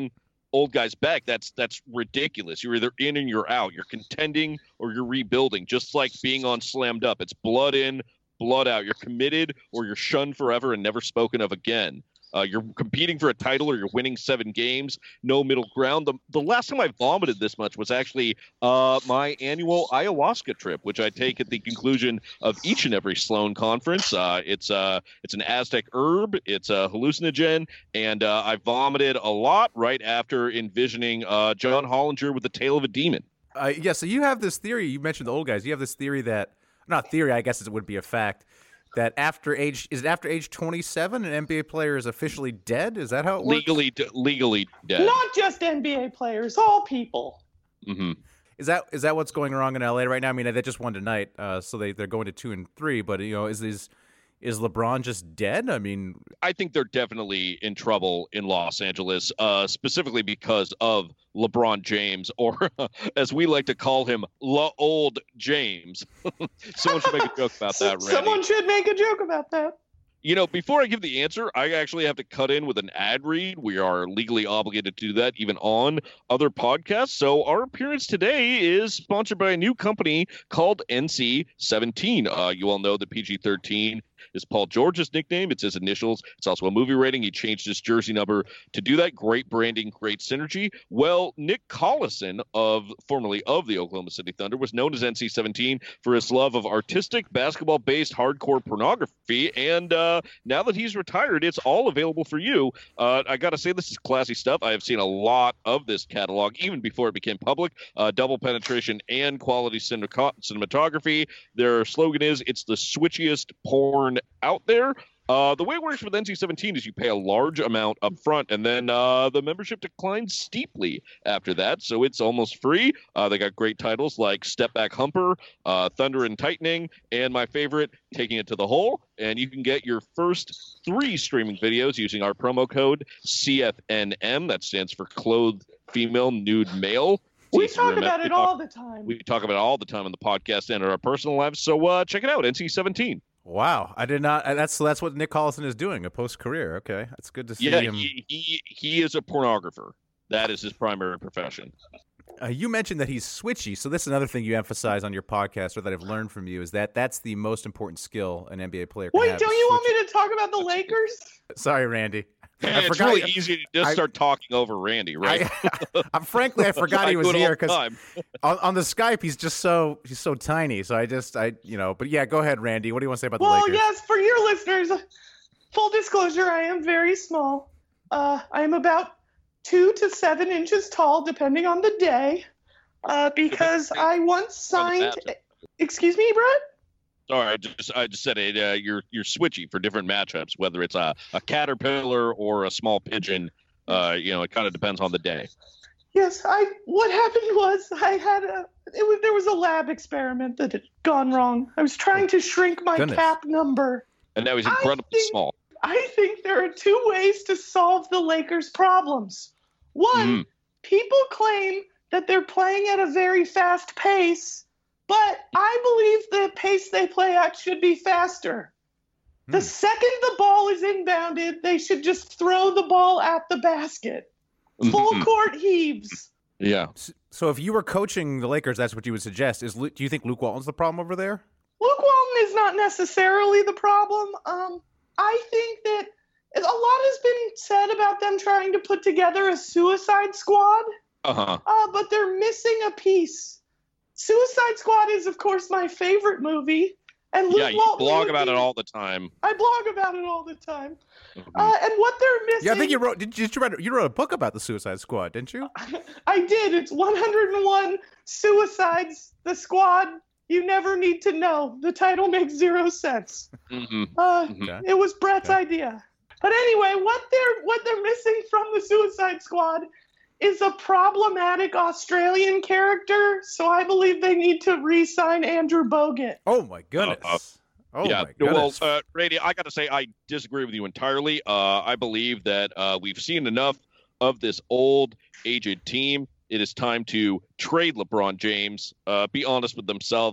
old guys back, that's that's ridiculous. You're either in and you're out. You're contending or you're rebuilding, just like being on Slammed Up. It's blood in, blood out. You're committed or you're shunned forever and never spoken of again. Uh, you're competing for a title or you're winning seven games. No middle ground. The, the last time I vomited this much was actually uh, my annual ayahuasca trip, which I take at the conclusion of each and every Sloan conference. Uh, it's uh, it's an Aztec herb. It's a hallucinogen. And uh, I vomited a lot right after envisioning uh, John Hollinger with the tail of a demon. Uh, yeah, so you have this theory. You mentioned the old guys. You have this theory that, not theory, I guess it would be a fact, that after age is it after age twenty-seven, an N B A player is officially dead? Is that how it works? Legally, legally dead. Not just N B A players, all people. Mm-hmm. Is that is that what's going wrong in L A right now? I mean, they just won tonight, uh, so they they're going to two and three. But you know, is is is LeBron just dead? I mean, I think they're definitely in trouble in Los Angeles, uh, specifically because of LeBron James, or as we like to call him, La Old James. Someone should make a joke about that, Randy. Someone should make a joke about that. You know, before I give the answer, I actually have to cut in with an ad read. We are legally obligated to do that even on other podcasts. So our appearance today is sponsored by a new company called N C seventeen. Uh, you all know that P G thirteen is Paul George's nickname. It's his initials. It's also a movie rating. He changed his jersey number to do that. Great branding, great synergy. Well, Nick Collison, of formerly of the Oklahoma City Thunder, was known as N C seventeen for his love of artistic, basketball-based hardcore pornography. And uh, now that he's retired, it's all available for you. Uh, I got to say, this is classy stuff. I have seen a lot of this catalog, even before it became public. Uh, double penetration and quality cinema- cinematography. Their slogan is, it's the switchiest porn out there. Uh, the way it works with N C seventeen is you pay a large amount up front, and then uh, the membership declines steeply after that, so it's almost free. Uh, they got great titles like Step Back Humper, uh, Thunder and Tightening, and my favorite, Taking It to the Hole. And you can get your first three streaming videos using our promo code C F N M. That stands for Clothed Female Nude Male. We talk about it all the time. We talk about it all the time on the podcast and in our personal lives, so uh, check it out, N C seventeen. Wow, I did not. That's that's what Nick Collison is doing, a post career. Okay, that's good to see yeah, him. He, he he is a pornographer. That is his primary profession. Uh, you mentioned that he's switchy, so this is another thing you emphasize on your podcast, or that I've learned from you, is that that's the most important skill an N B A player can Wait, have. don't you want me to talk about the Lakers? Sorry, Randy. Man, I it's forgot, really easy to just I, start talking over Randy, right? I, I, frankly, I forgot he was I here because on, on the Skype he's just so he's so tiny. So I just I you know, but yeah, go ahead, Randy. What do you want to say about well, the Lakers? Well, yes, for your listeners, full disclosure, I am very small. Uh, I am about two to seven inches tall, depending on the day. Uh, because I once signed. Excuse me, Brett? Sorry, I just I just said it. Uh, you're you're switchy for different matchups, whether it's a, a caterpillar or a small pigeon. Uh, you know, it kind of depends on the day. Yes, I. What happened was I had a. It was there was a lab experiment that had gone wrong. I was trying to shrink my Goodness. cap number. And now he's incredibly I think, small. I think there are two ways to solve the Lakers' problems. One, Mm. people claim that they're playing at a very fast pace. But I believe the pace they play at should be faster. The Hmm. second the ball is inbounded, they should just throw the ball at the basket. Full Mhm. court heaves. Yeah. So if you were coaching the Lakers, that's what you would suggest. Is Lu- do you think Luke Walton's the problem over there? Luke Walton is not necessarily the problem. Um, I think that a lot has been said about them trying to put together a Suicide Squad, Uh-huh. uh, but they're missing a piece. Suicide Squad is, of course, my favorite movie. And Luke Yeah, you Walton blog would about be- it all the time. I blog about it all the time. Mhm. Uh, and what they're missing... Yeah, I think you wrote. Did you, did you write? You wrote a book about the Suicide Squad, didn't you? I did. It's one hundred one Suicides, the Squad You Never Need to Know. The title makes zero sense. Mm-hmm. Uh, Okay. It was Brett's Okay. idea. But anyway, what they're what they're missing from the Suicide Squad is a problematic Australian character. So I believe they need to re-sign Andrew Bogut. Oh my goodness. Uh, oh yeah, my goodness. well, uh, Randy, I got to say, I disagree with you entirely. Uh, I believe that uh, we've seen enough of this old, aged team. It is time to trade LeBron James, uh, be honest with themselves,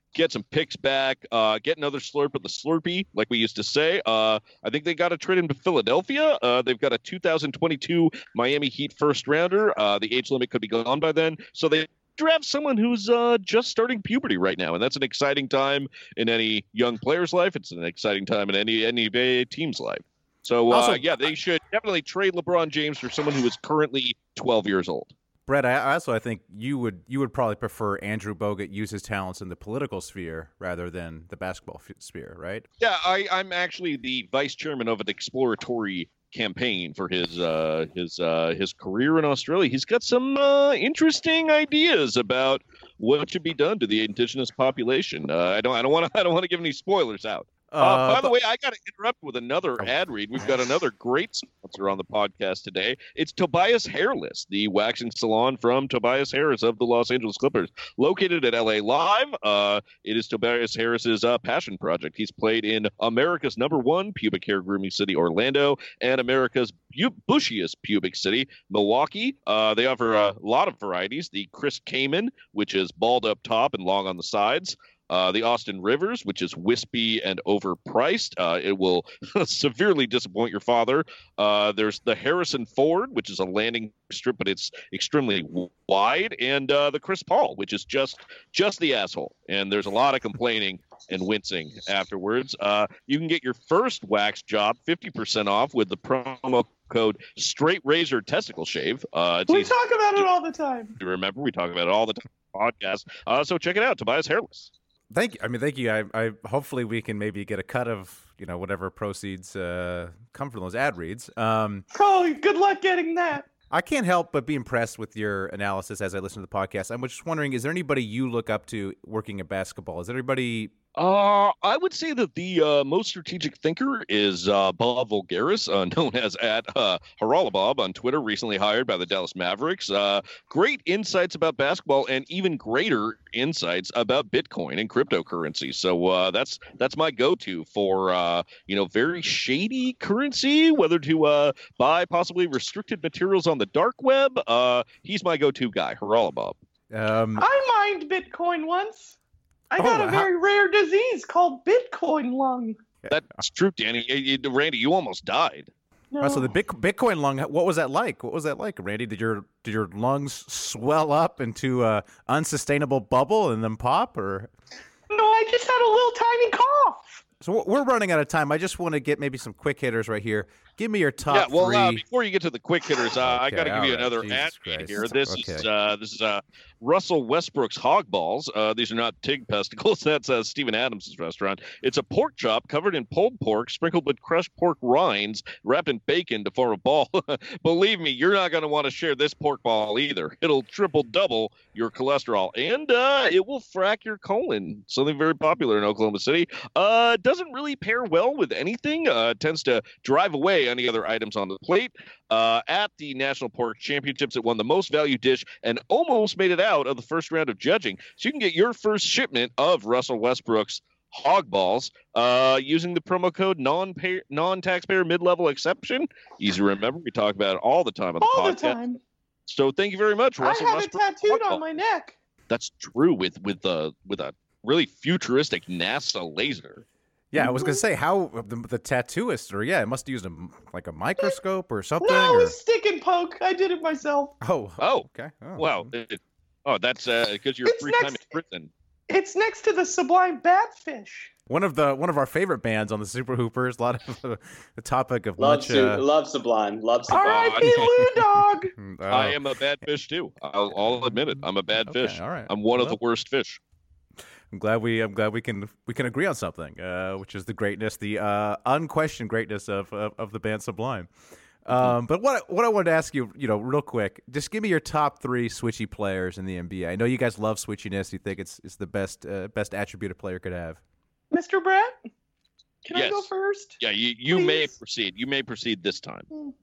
get some picks back, uh, get another slurp of the Slurpee, like we used to say. Uh, I think they got a trade into Philadelphia. Uh, they've got a two thousand twenty-two Miami Heat first rounder. Uh, the age limit could be gone by then. So they draft someone who's uh, just starting puberty right now, and that's an exciting time in any young player's life. It's an exciting time in any N B A team's life. So, uh, Also- yeah, they should definitely trade LeBron James for someone who is currently twelve years old. Brett, I also I think you would you would probably prefer Andrew Bogut use his talents in the political sphere rather than the basketball f- sphere, right? Yeah, I, I'm actually the vice chairman of an exploratory campaign for his uh, his uh, his career in Australia. He's got some uh, interesting ideas about what should be done to the indigenous population. Uh, I don't I don't want to I don't want to give any spoilers out. Uh, Uh, by the way, I got to interrupt with another ad read. We've got another great sponsor on the podcast today. It's Tobias Hairless, the waxing salon from Tobias Harris of the Los Angeles Clippers, located at L A Live. Uh, it is Tobias Harris's uh, passion project. He's played in America's number one pubic hair grooming city, Orlando, and America's bu- bushiest pubic city, Milwaukee. Uh, they offer a lot of varieties. The Chris Kamen, which is bald up top and long on the sides. Uh, the Austin Rivers, which is wispy and overpriced. Uh, it will severely disappoint your father. Uh, there's the Harrison Ford, which is a landing strip, but it's extremely wide. And uh, the Chris Paul, which is just just the asshole. And there's a lot of complaining and wincing afterwards. Uh, you can get your first wax job fifty percent off with the promo code Straight Razor Testicle Shave. Uh, it's We easy talk about it all the time. to remember. We talk about it all the time on the podcast. Uh, so check it out, Tobias Hairless. Thank you. I mean, thank you. I, I hopefully we can maybe get a cut of you know whatever proceeds uh, come from those ad reads. Um, Oh, good luck getting that. I can't help but be impressed with your analysis as I listen to the podcast. I'm just wondering, is there anybody you look up to working at basketball? Is there anybody? Uh, I would say that the uh, most strategic thinker is uh, Bob Voulgaris, uh, known as at uh, Haralabob on Twitter, recently hired by the Dallas Mavericks. Uh, great insights about basketball and even greater insights about Bitcoin and cryptocurrency. So uh, that's that's my go-to for uh, you know very shady currency, whether to uh, buy possibly restricted materials on the dark web. Uh, he's my go-to guy, Haralabob. Um, I mined Bitcoin once. I got Oh, a how- very rare disease called Bitcoin lung. That's true, Danny. Eh, eh, Randy, you almost died. No. Oh, so the Bit- Bitcoin lung. What was that like? What was that like, Randy? Did your did your lungs swell up into a unsustainable bubble and then pop, or? No, I just had a little tiny cough. So we're running out of time. I just want to get maybe some quick hitters right here. Give me your top yeah, well, three. uh, before you get to the quick hitters, uh, I Okay, got to give you all right. another Jesus ad read Christ. here. This is Okay. uh, this is uh, Russell Westbrook's Hog Balls. Uh, these are not Tig Pesticles. That's uh, Stephen Adams' restaurant. It's a pork chop covered in pulled pork, sprinkled with crushed pork rinds, wrapped in bacon to form a ball. Believe me, you're not going to want to share this pork ball either. It'll triple double your cholesterol, and uh, it will frack your colon. Something very popular in Oklahoma City. Uh, doesn't really pair well with anything. Uh, tends to drive away any other items on the plate. Uh, at the National Pork Championships, it won the most value dish and almost made it out of the first round of judging. So you can get your first shipment of Russell Westbrook's Hog Balls uh, using the promo code non-pay- non-taxpayer mid-level exception. Easy to remember. We talk about it all the time on the All podcast. the time. So thank you very much, Russell I have Westbrook. it tattooed Hog on my neck. That's true with with uh, with a really futuristic NASA laser. Yeah, I was gonna say how the, the tattooist, or yeah, it must have used a like a microscope or something. No, or... it's stick and poke. I did it myself. Oh, Oh, okay. Oh. wow. It- oh, that's because you're It's free time in next- prison. It's next to the Sublime Batfish. One of the one of our favorite bands on the Super Hoopers. A lot of uh, the topic of Love, much. Su- Uh, love Sublime. Love All Sublime. right, Lou Dog. uh, I am a bad fish too. I'll, I'll admit it. I'm a bad Okay, fish. all right. I'm one of Well- the worst fish. I'm glad we I'm glad we can we can agree on something, uh, which is the greatness, the uh, unquestioned greatness of, of of the band Sublime. Um, but what what I wanted to ask you, you know, real quick, just give me your top three switchy players in the N B A. I know you guys love switchiness. You think it's it's the best uh, best attribute a player could have. Mister Brett, can I Yes. go first? Yeah, you, you may Please. proceed. You may proceed this time.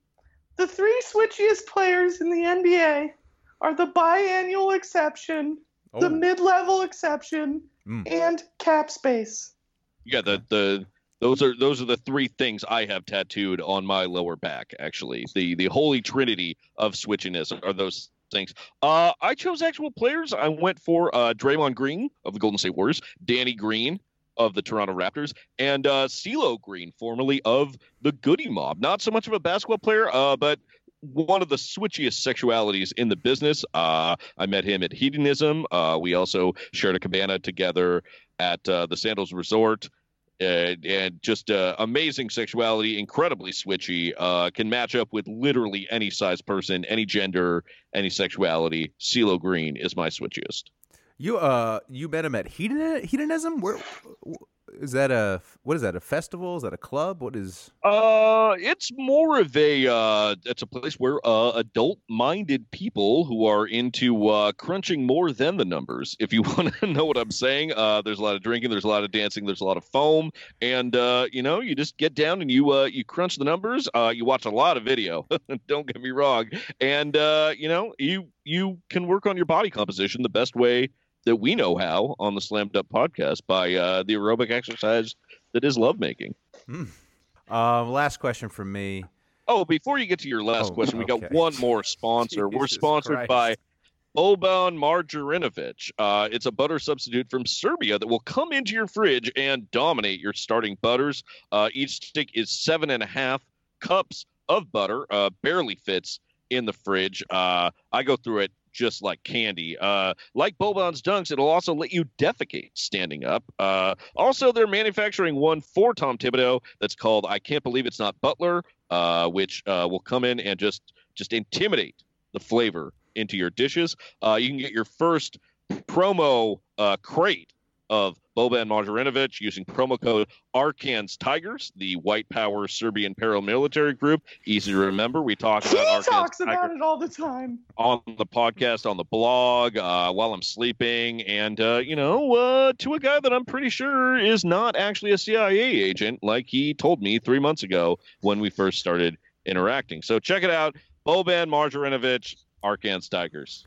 The three switchiest players in the N B A are the biannual exception, the Oh. mid-level exception, Mm. and cap space. Yeah, the the those are those are the three things I have tattooed on my lower back. Actually, the the holy trinity of switchiness are those things. Uh, I chose actual players. I went for uh, Draymond Green of the Golden State Warriors, Danny Green of the Toronto Raptors, and uh, CeeLo Green, formerly of the Goody Mob. Not so much of a basketball player, uh, but one of the switchiest sexualities in the business. Uh, I met him at Hedonism. Uh, we also shared a cabana together at uh, the Sandals Resort. Uh, and just uh, amazing sexuality, incredibly switchy, uh, can match up with literally any size person, any gender, any sexuality. CeeLo Green is my switchiest. You uh, you met him at Hedon- Hedonism? Where is that a what is that? A festival? Is that a club? What is? Uh, it's more of a uh, it's a place where uh, adult-minded people who are into uh, crunching more than the numbers. If you want to know what I'm saying, uh, there's a lot of drinking, there's a lot of dancing, there's a lot of foam, and uh, you know, you just get down and you uh, you crunch the numbers. Uh, you watch a lot of video. Don't get me wrong, and uh, you know, you you can work on your body composition the best way that we know how on the Slammed Up podcast by uh, the aerobic exercise that is lovemaking. Hmm. Um, last question from me. Oh, before you get to your last Oh, question, we okay. got one more sponsor. We're Jesus sponsored Christ. by Boban Marjanovic. Uh, it's a butter substitute from Serbia that will come into your fridge and dominate your starting butters. Uh, each stick is seven and a half cups of butter. Uh, barely fits in the fridge. Uh, I go through it just like candy. Uh, like Boban's Dunks, it'll also let you defecate standing up. Uh, also, they're manufacturing one for Tom Thibodeau that's called I Can't Believe It's Not Butler, uh, which uh, will come in and just just intimidate the flavor into your dishes. Uh, you can get your first promo uh, crate of Boban Marjanovic using promo code Arkan's Tigers, the white power Serbian paramilitary group. Easy to remember. We talk He about Arkan's talks about Tigers it all the time. on the podcast, on the blog, uh, while I'm sleeping, and, uh, you know, uh, to a guy that I'm pretty sure is not actually a C I A agent, like he told me three months ago when we first started interacting. So check it out. Boban Marjanovic, Arkan's Tigers.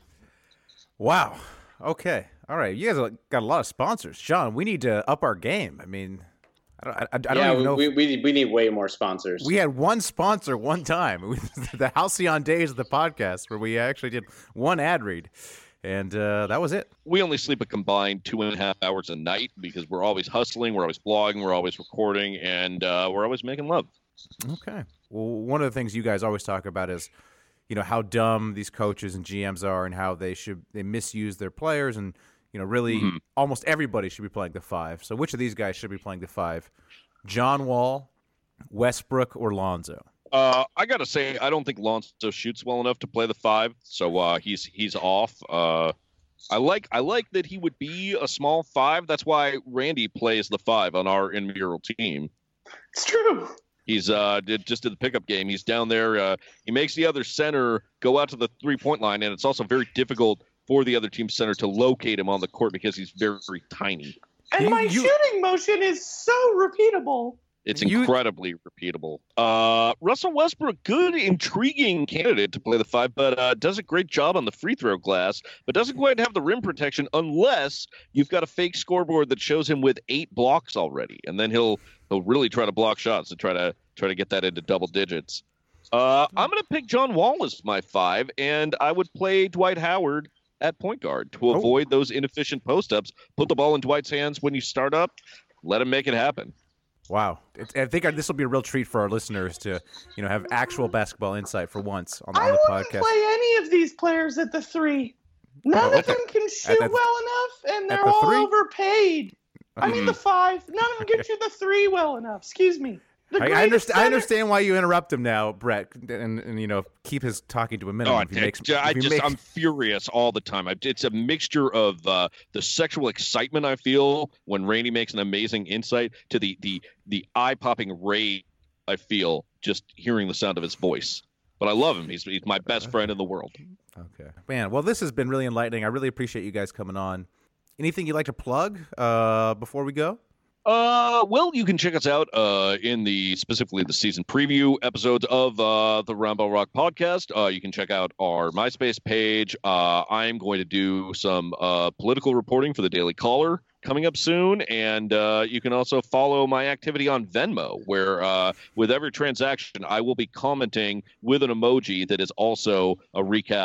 Wow. Okay. All right. You guys have got a lot of sponsors. Sean, we need to up our game. I mean, I don't, I, I don't yeah, even know. we, if, we we need way more sponsors. we had one sponsor one time, the Halcyon Days of the podcast, where we actually did one ad read, and uh, that was it. We only sleep a combined two and a half hours a night because we're always hustling, we're always blogging, we're always recording, and uh, we're always making love. Okay. Well, one of the things you guys always talk about is, you know, how dumb these coaches and G Ms are and how they should they misuse their players, and you know, really Mm-hmm. almost everybody should be playing the five. So which of these guys should be playing the five? John Wall, Westbrook, or Lonzo? Uh, I gotta say, I don't think Lonzo shoots well enough to play the five, so uh, he's he's off. Uh, I like I like that he would be a small five. That's why Randy plays the five on our inmural team. It's true. He's uh did, just did the pickup game. He's down there. Uh, he makes the other center go out to the three point line, and it's also very difficult for the other team's center to locate him on the court because he's very, very tiny. And You- my you- shooting motion is so repeatable. It's You- incredibly repeatable. Uh, Russell Westbrook, good, intriguing candidate to play the five, but uh, does a great job on the free throw glass, but doesn't quite have the rim protection unless you've got a fake scoreboard that shows him with eight blocks already, and then he'll he'll really try to block shots to try to try to get that into double digits. Uh, I'm going to pick John Wall as my five, and I would play Dwight Howard at point guard to avoid those inefficient post-ups. Put the ball in Dwight's hands when you start up. Let him make it happen. Wow. It, I think this will be a real treat for our listeners to, you know, have actual basketball insight for once on, on I the wouldn't podcast. play any of these players at the three. None Oh, of them can shoot at the- well enough, and at they're the all three? overpaid. I mean, Mhm. the five. None of them get you the three well enough. Excuse me. The I, I, greatest understand, I center- understand why you interrupt him now, Brett, and, and you know, keep his talking to a minimum. Oh, if he I, makes, I if he just makes- I'm furious all the time. I, it's a mixture of uh, the sexual excitement I feel when Rainey makes an amazing insight to the the the eye popping rage I feel just hearing the sound of his voice. But I love him. He's he's my best friend in the world. Okay, man. Well, this has been really enlightening. I really appreciate you guys coming on. Anything you'd like to plug uh, before we go? Uh, well, you can check us out uh, in the specifically the season preview episodes of uh, the Roundball Rock podcast. Uh, you can check out our MySpace page. Uh, I'm going to do some uh, political reporting for the Daily Caller coming up soon, and uh, you can also follow my activity on Venmo, where uh, with every transaction I will be commenting with an emoji that is also a recap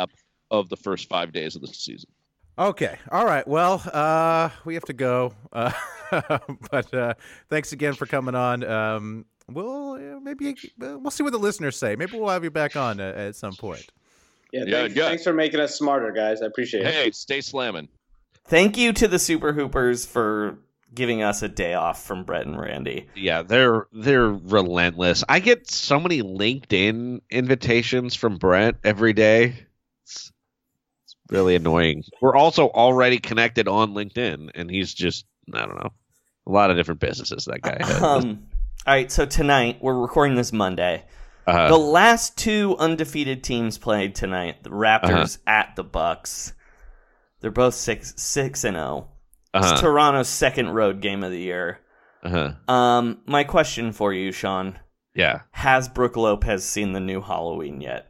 of the first five days of the season. Okay. All right. Well, uh, we have to go. Uh, but uh, thanks again for coming on. Um, we'll uh, maybe uh, we'll see what the listeners say. Maybe we'll have you back on uh, at some point. Yeah, Yeah, thanks, yeah. thanks for making us smarter, guys. I appreciate it. Hey, stay slamming. Thank you to the Super Hoopers for giving us a day off from Brett and Randy. Yeah, they're they're relentless. I get so many LinkedIn invitations from Brent every day. It's, it's really annoying. We're also already connected on LinkedIn, and he's just, I don't know, a lot of different businesses that guy has. Um, all right, so tonight, we're recording this Monday. Uh-huh. The last two undefeated teams played tonight, the Raptors Uh-huh. at the Bucks. They're both six six and zero. Uh-huh. It's Toronto's second road game of the year. Uh-huh. Um, my question for you, Sean. Yeah. Has Brooke Lopez seen the new Halloween yet?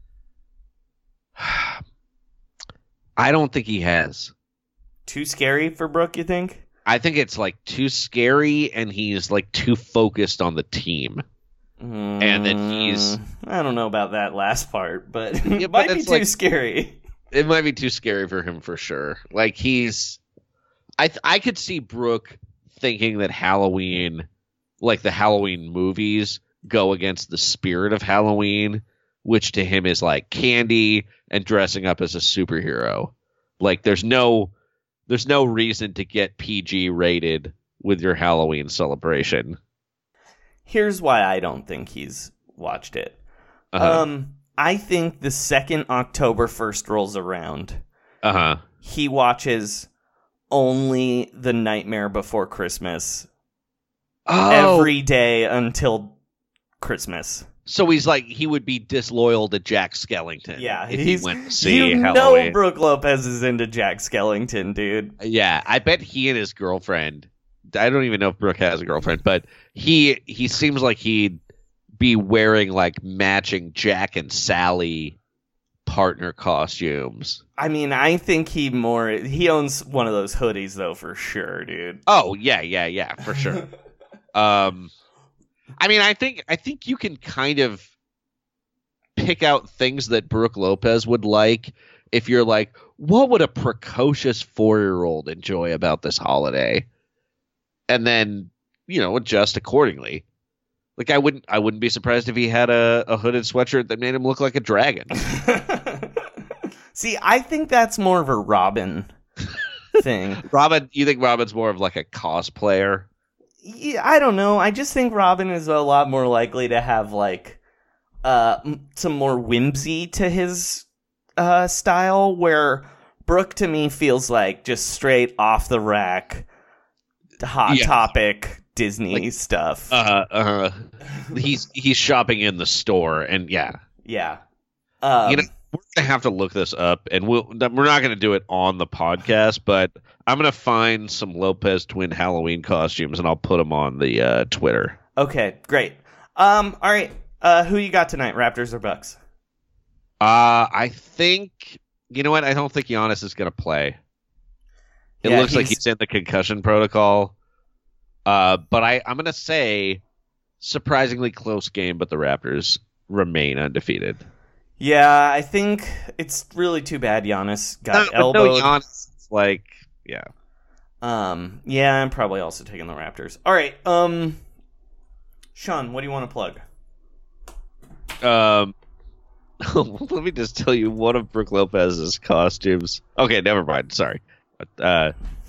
I don't think he has. Too scary for Brooke, you think? I think it's like too scary, and he's like too focused on the team. Mm, And then he's I don't know about that last part, but Yeah, it but might be it's too like- scary. It might be too scary for him for sure. Like he's, I th- I could see Brooke thinking that Halloween, like the Halloween movies, go against the spirit of Halloween, which to him is like candy and dressing up as a superhero. Like there's no, there's no reason to get P G rated with your Halloween celebration. Here's why I don't think he's watched it. Uh-huh. Um, I think the second October first rolls around, Uh huh. he watches only The Nightmare Before Christmas Oh, every day until Christmas. so he's like he would be disloyal to Jack Skellington. Yeah, if he's he went to see you Halloween. know Brooke Lopez is into Jack Skellington, dude. Yeah, I bet he and his girlfriend. I don't even know if Brooke has a girlfriend, but he he seems like he'd be wearing like matching Jack and Sally partner costumes. I mean, I think he more he owns one of those hoodies though for sure, dude. Oh yeah, yeah, yeah, for sure. um, I mean, I think I think you can kind of pick out things that Brooke Lopez would like if you're like, what would a precocious four-year-old enjoy about this holiday? And then, you know, adjust accordingly. Like I wouldn't I wouldn't be surprised if he had a, a hooded sweatshirt that made him look like a dragon. See, I think that's more of a Robin thing. Robin, you think Robin's more of like a cosplayer? Yeah, I don't know. I just think Robin is a lot more likely to have like uh m- some more whimsy to his uh style, where Brooke to me feels like just straight off the rack, hot Yeah. topic Disney Like, stuff. Uh, uh, he's he's shopping in the store, and yeah, yeah. Um, you know, we're gonna have to look this up, and we'll we're not gonna do it on the podcast, but I'm gonna find some Lopez twin Halloween costumes, and I'll put them on the uh, Twitter. Okay, great. Um, all right. Uh, who you got tonight, Raptors or Bucks? Uh, I think you know what? I don't think Giannis is gonna play. It Yeah, looks like he's- he's in the concussion protocol. Uh, but I I'm gonna say surprisingly close game, but the Raptors remain undefeated. Yeah, I think it's really too bad Giannis got No, but elbowed. no Giannis, it's like yeah. Um, yeah, I'm probably also taking the Raptors. All right, um, Sean, what do you want to plug? Um, let me just tell you one of Brooke Lopez's costumes. Okay, never mind. Sorry. Uh,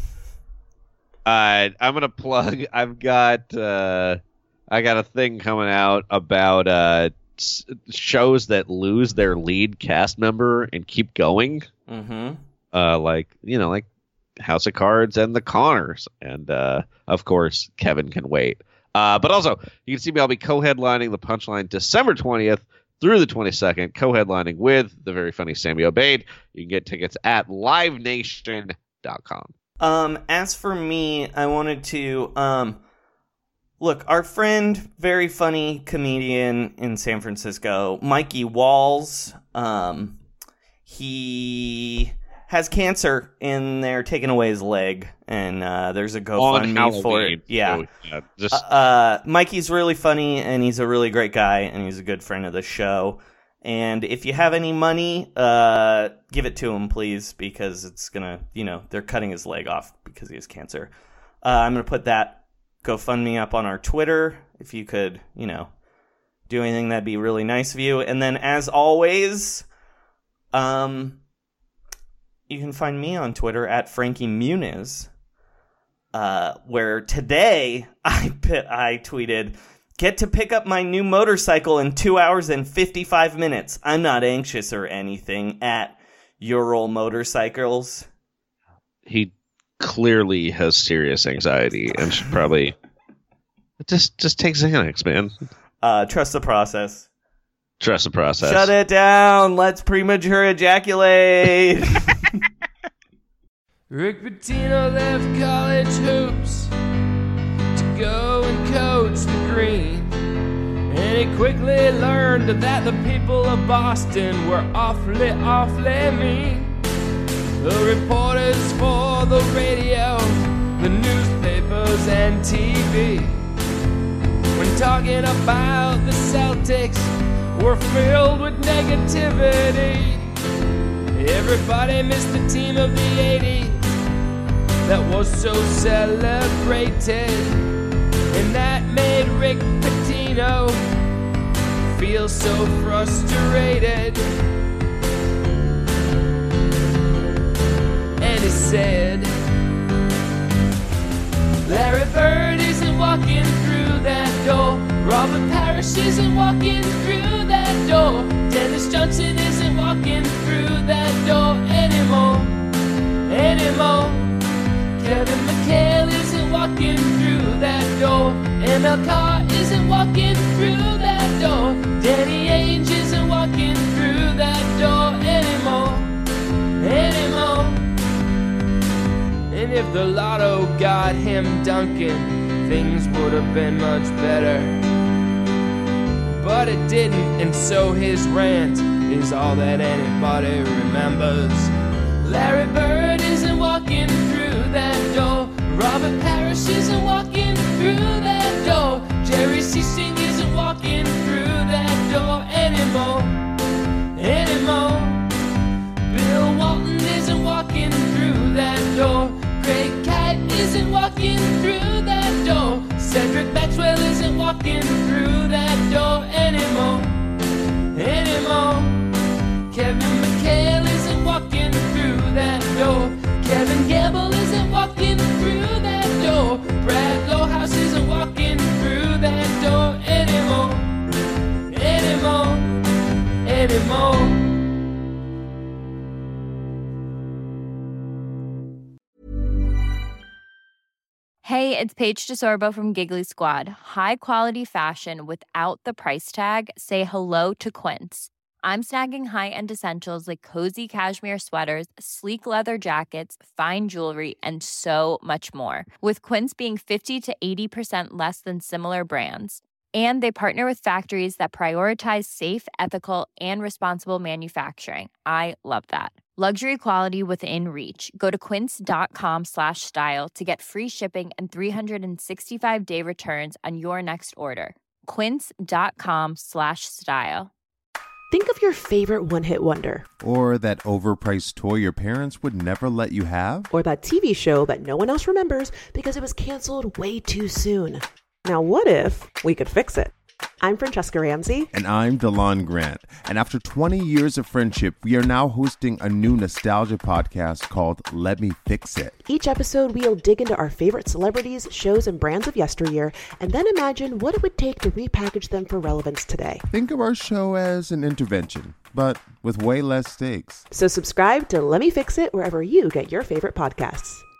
uh, I'm gonna plug. I've got uh, I got a thing coming out about uh s- shows that lose their lead cast member and keep going. Mm-hmm. Uh, like you know, like House of Cards and The Connors, and uh, of course, Kevin Can Wait. Uh, but also, you can see me. I'll be co-headlining the Punchline December twentieth through the twenty-second, co-headlining with the very funny Sammy Obeid. You can get tickets at live nation dot com. Um, as for me, I wanted to, um, look, our friend, very funny comedian in San Francisco, Mikey Walls, um, he has cancer and they're taking away his leg, and uh, there's a On GoFundMe for Halloween. it. Yeah. So, yeah, just Uh, uh, Mikey's really funny, and he's a really great guy, and he's a good friend of the show. And if you have any money, uh, give it to him, please, because it's going to, you know, they're cutting his leg off because he has cancer. Uh, I'm going to put that GoFundMe up on our Twitter. If you could, you know, do anything, that'd be really nice of you. And then, as always, um, you can find me on Twitter at Frankie Muniz, uh, where today I, I tweeted... Get to pick up my new motorcycle in two hours and fifty-five minutes. I'm not anxious or anything at Ural Motorcycles. He clearly has serious anxiety and should probably just just take Xanax, man. Uh, trust the process. Trust the process. Shut it down. Let's premature ejaculate. Rick Pitino left college hoops to go and coach the green, and he quickly learned that the people of Boston were awfully, awfully mean. The reporters for the radio, the newspapers and T V, when talking about the Celtics, were filled with negativity. Everybody missed the team of the eighties that was so celebrated, and that made Rick Pitino feel so frustrated. And he said, Larry Bird isn't walking through that door, Robert Parrish isn't walking through that door, Dennis Johnson isn't walking through that door anymore, anymore. Kevin McHale isn't walking through that door, M L Carr isn't walking through that door, Danny Ainge isn't walking through that door anymore, anymore. And if the lotto got him Duncan, things would have been much better. But it didn't, and so his rant is all that anybody remembers. Larry Bird isn't walking through that door, Robert Parrish isn't walking through that door, Jerry Seasting isn't walking through that door anymore, anymore. Bill Walton isn't walking through that door, Craig Kite isn't walking through that door, Cedric Maxwell isn't walking through that door anymore, anymore. Kevin McHale isn't walking through that door, Kevin Gamble isn't walking through that door, Brad Lohaus isn't walking through that door anymore, anymore, anymore. Hey, it's Paige DeSorbo from Giggly Squad. High quality fashion without the price tag. Say hello to Quince. I'm snagging high-end essentials like cozy cashmere sweaters, sleek leather jackets, fine jewelry, and so much more. With Quince being fifty to eighty percent less than similar brands. And they partner with factories that prioritize safe, ethical, and responsible manufacturing. I love that. Luxury quality within reach. Go to quince.com slash style to get free shipping and three sixty-five day returns on your next order. Quince.com slash style. Think of your favorite one-hit wonder. Or that overpriced toy your parents would never let you have. Or that T V show that no one else remembers because it was canceled way too soon. Now what if we could fix it? I'm Francesca Ramsey. And I'm DeLon Grant. And after twenty years of friendship, we are now hosting a new nostalgia podcast called Let Me Fix It. Each episode, we'll dig into our favorite celebrities, shows, and brands of yesteryear, and then imagine what it would take to repackage them for relevance today. Think of our show as an intervention, but with way less stakes. So subscribe to Let Me Fix It wherever you get your favorite podcasts.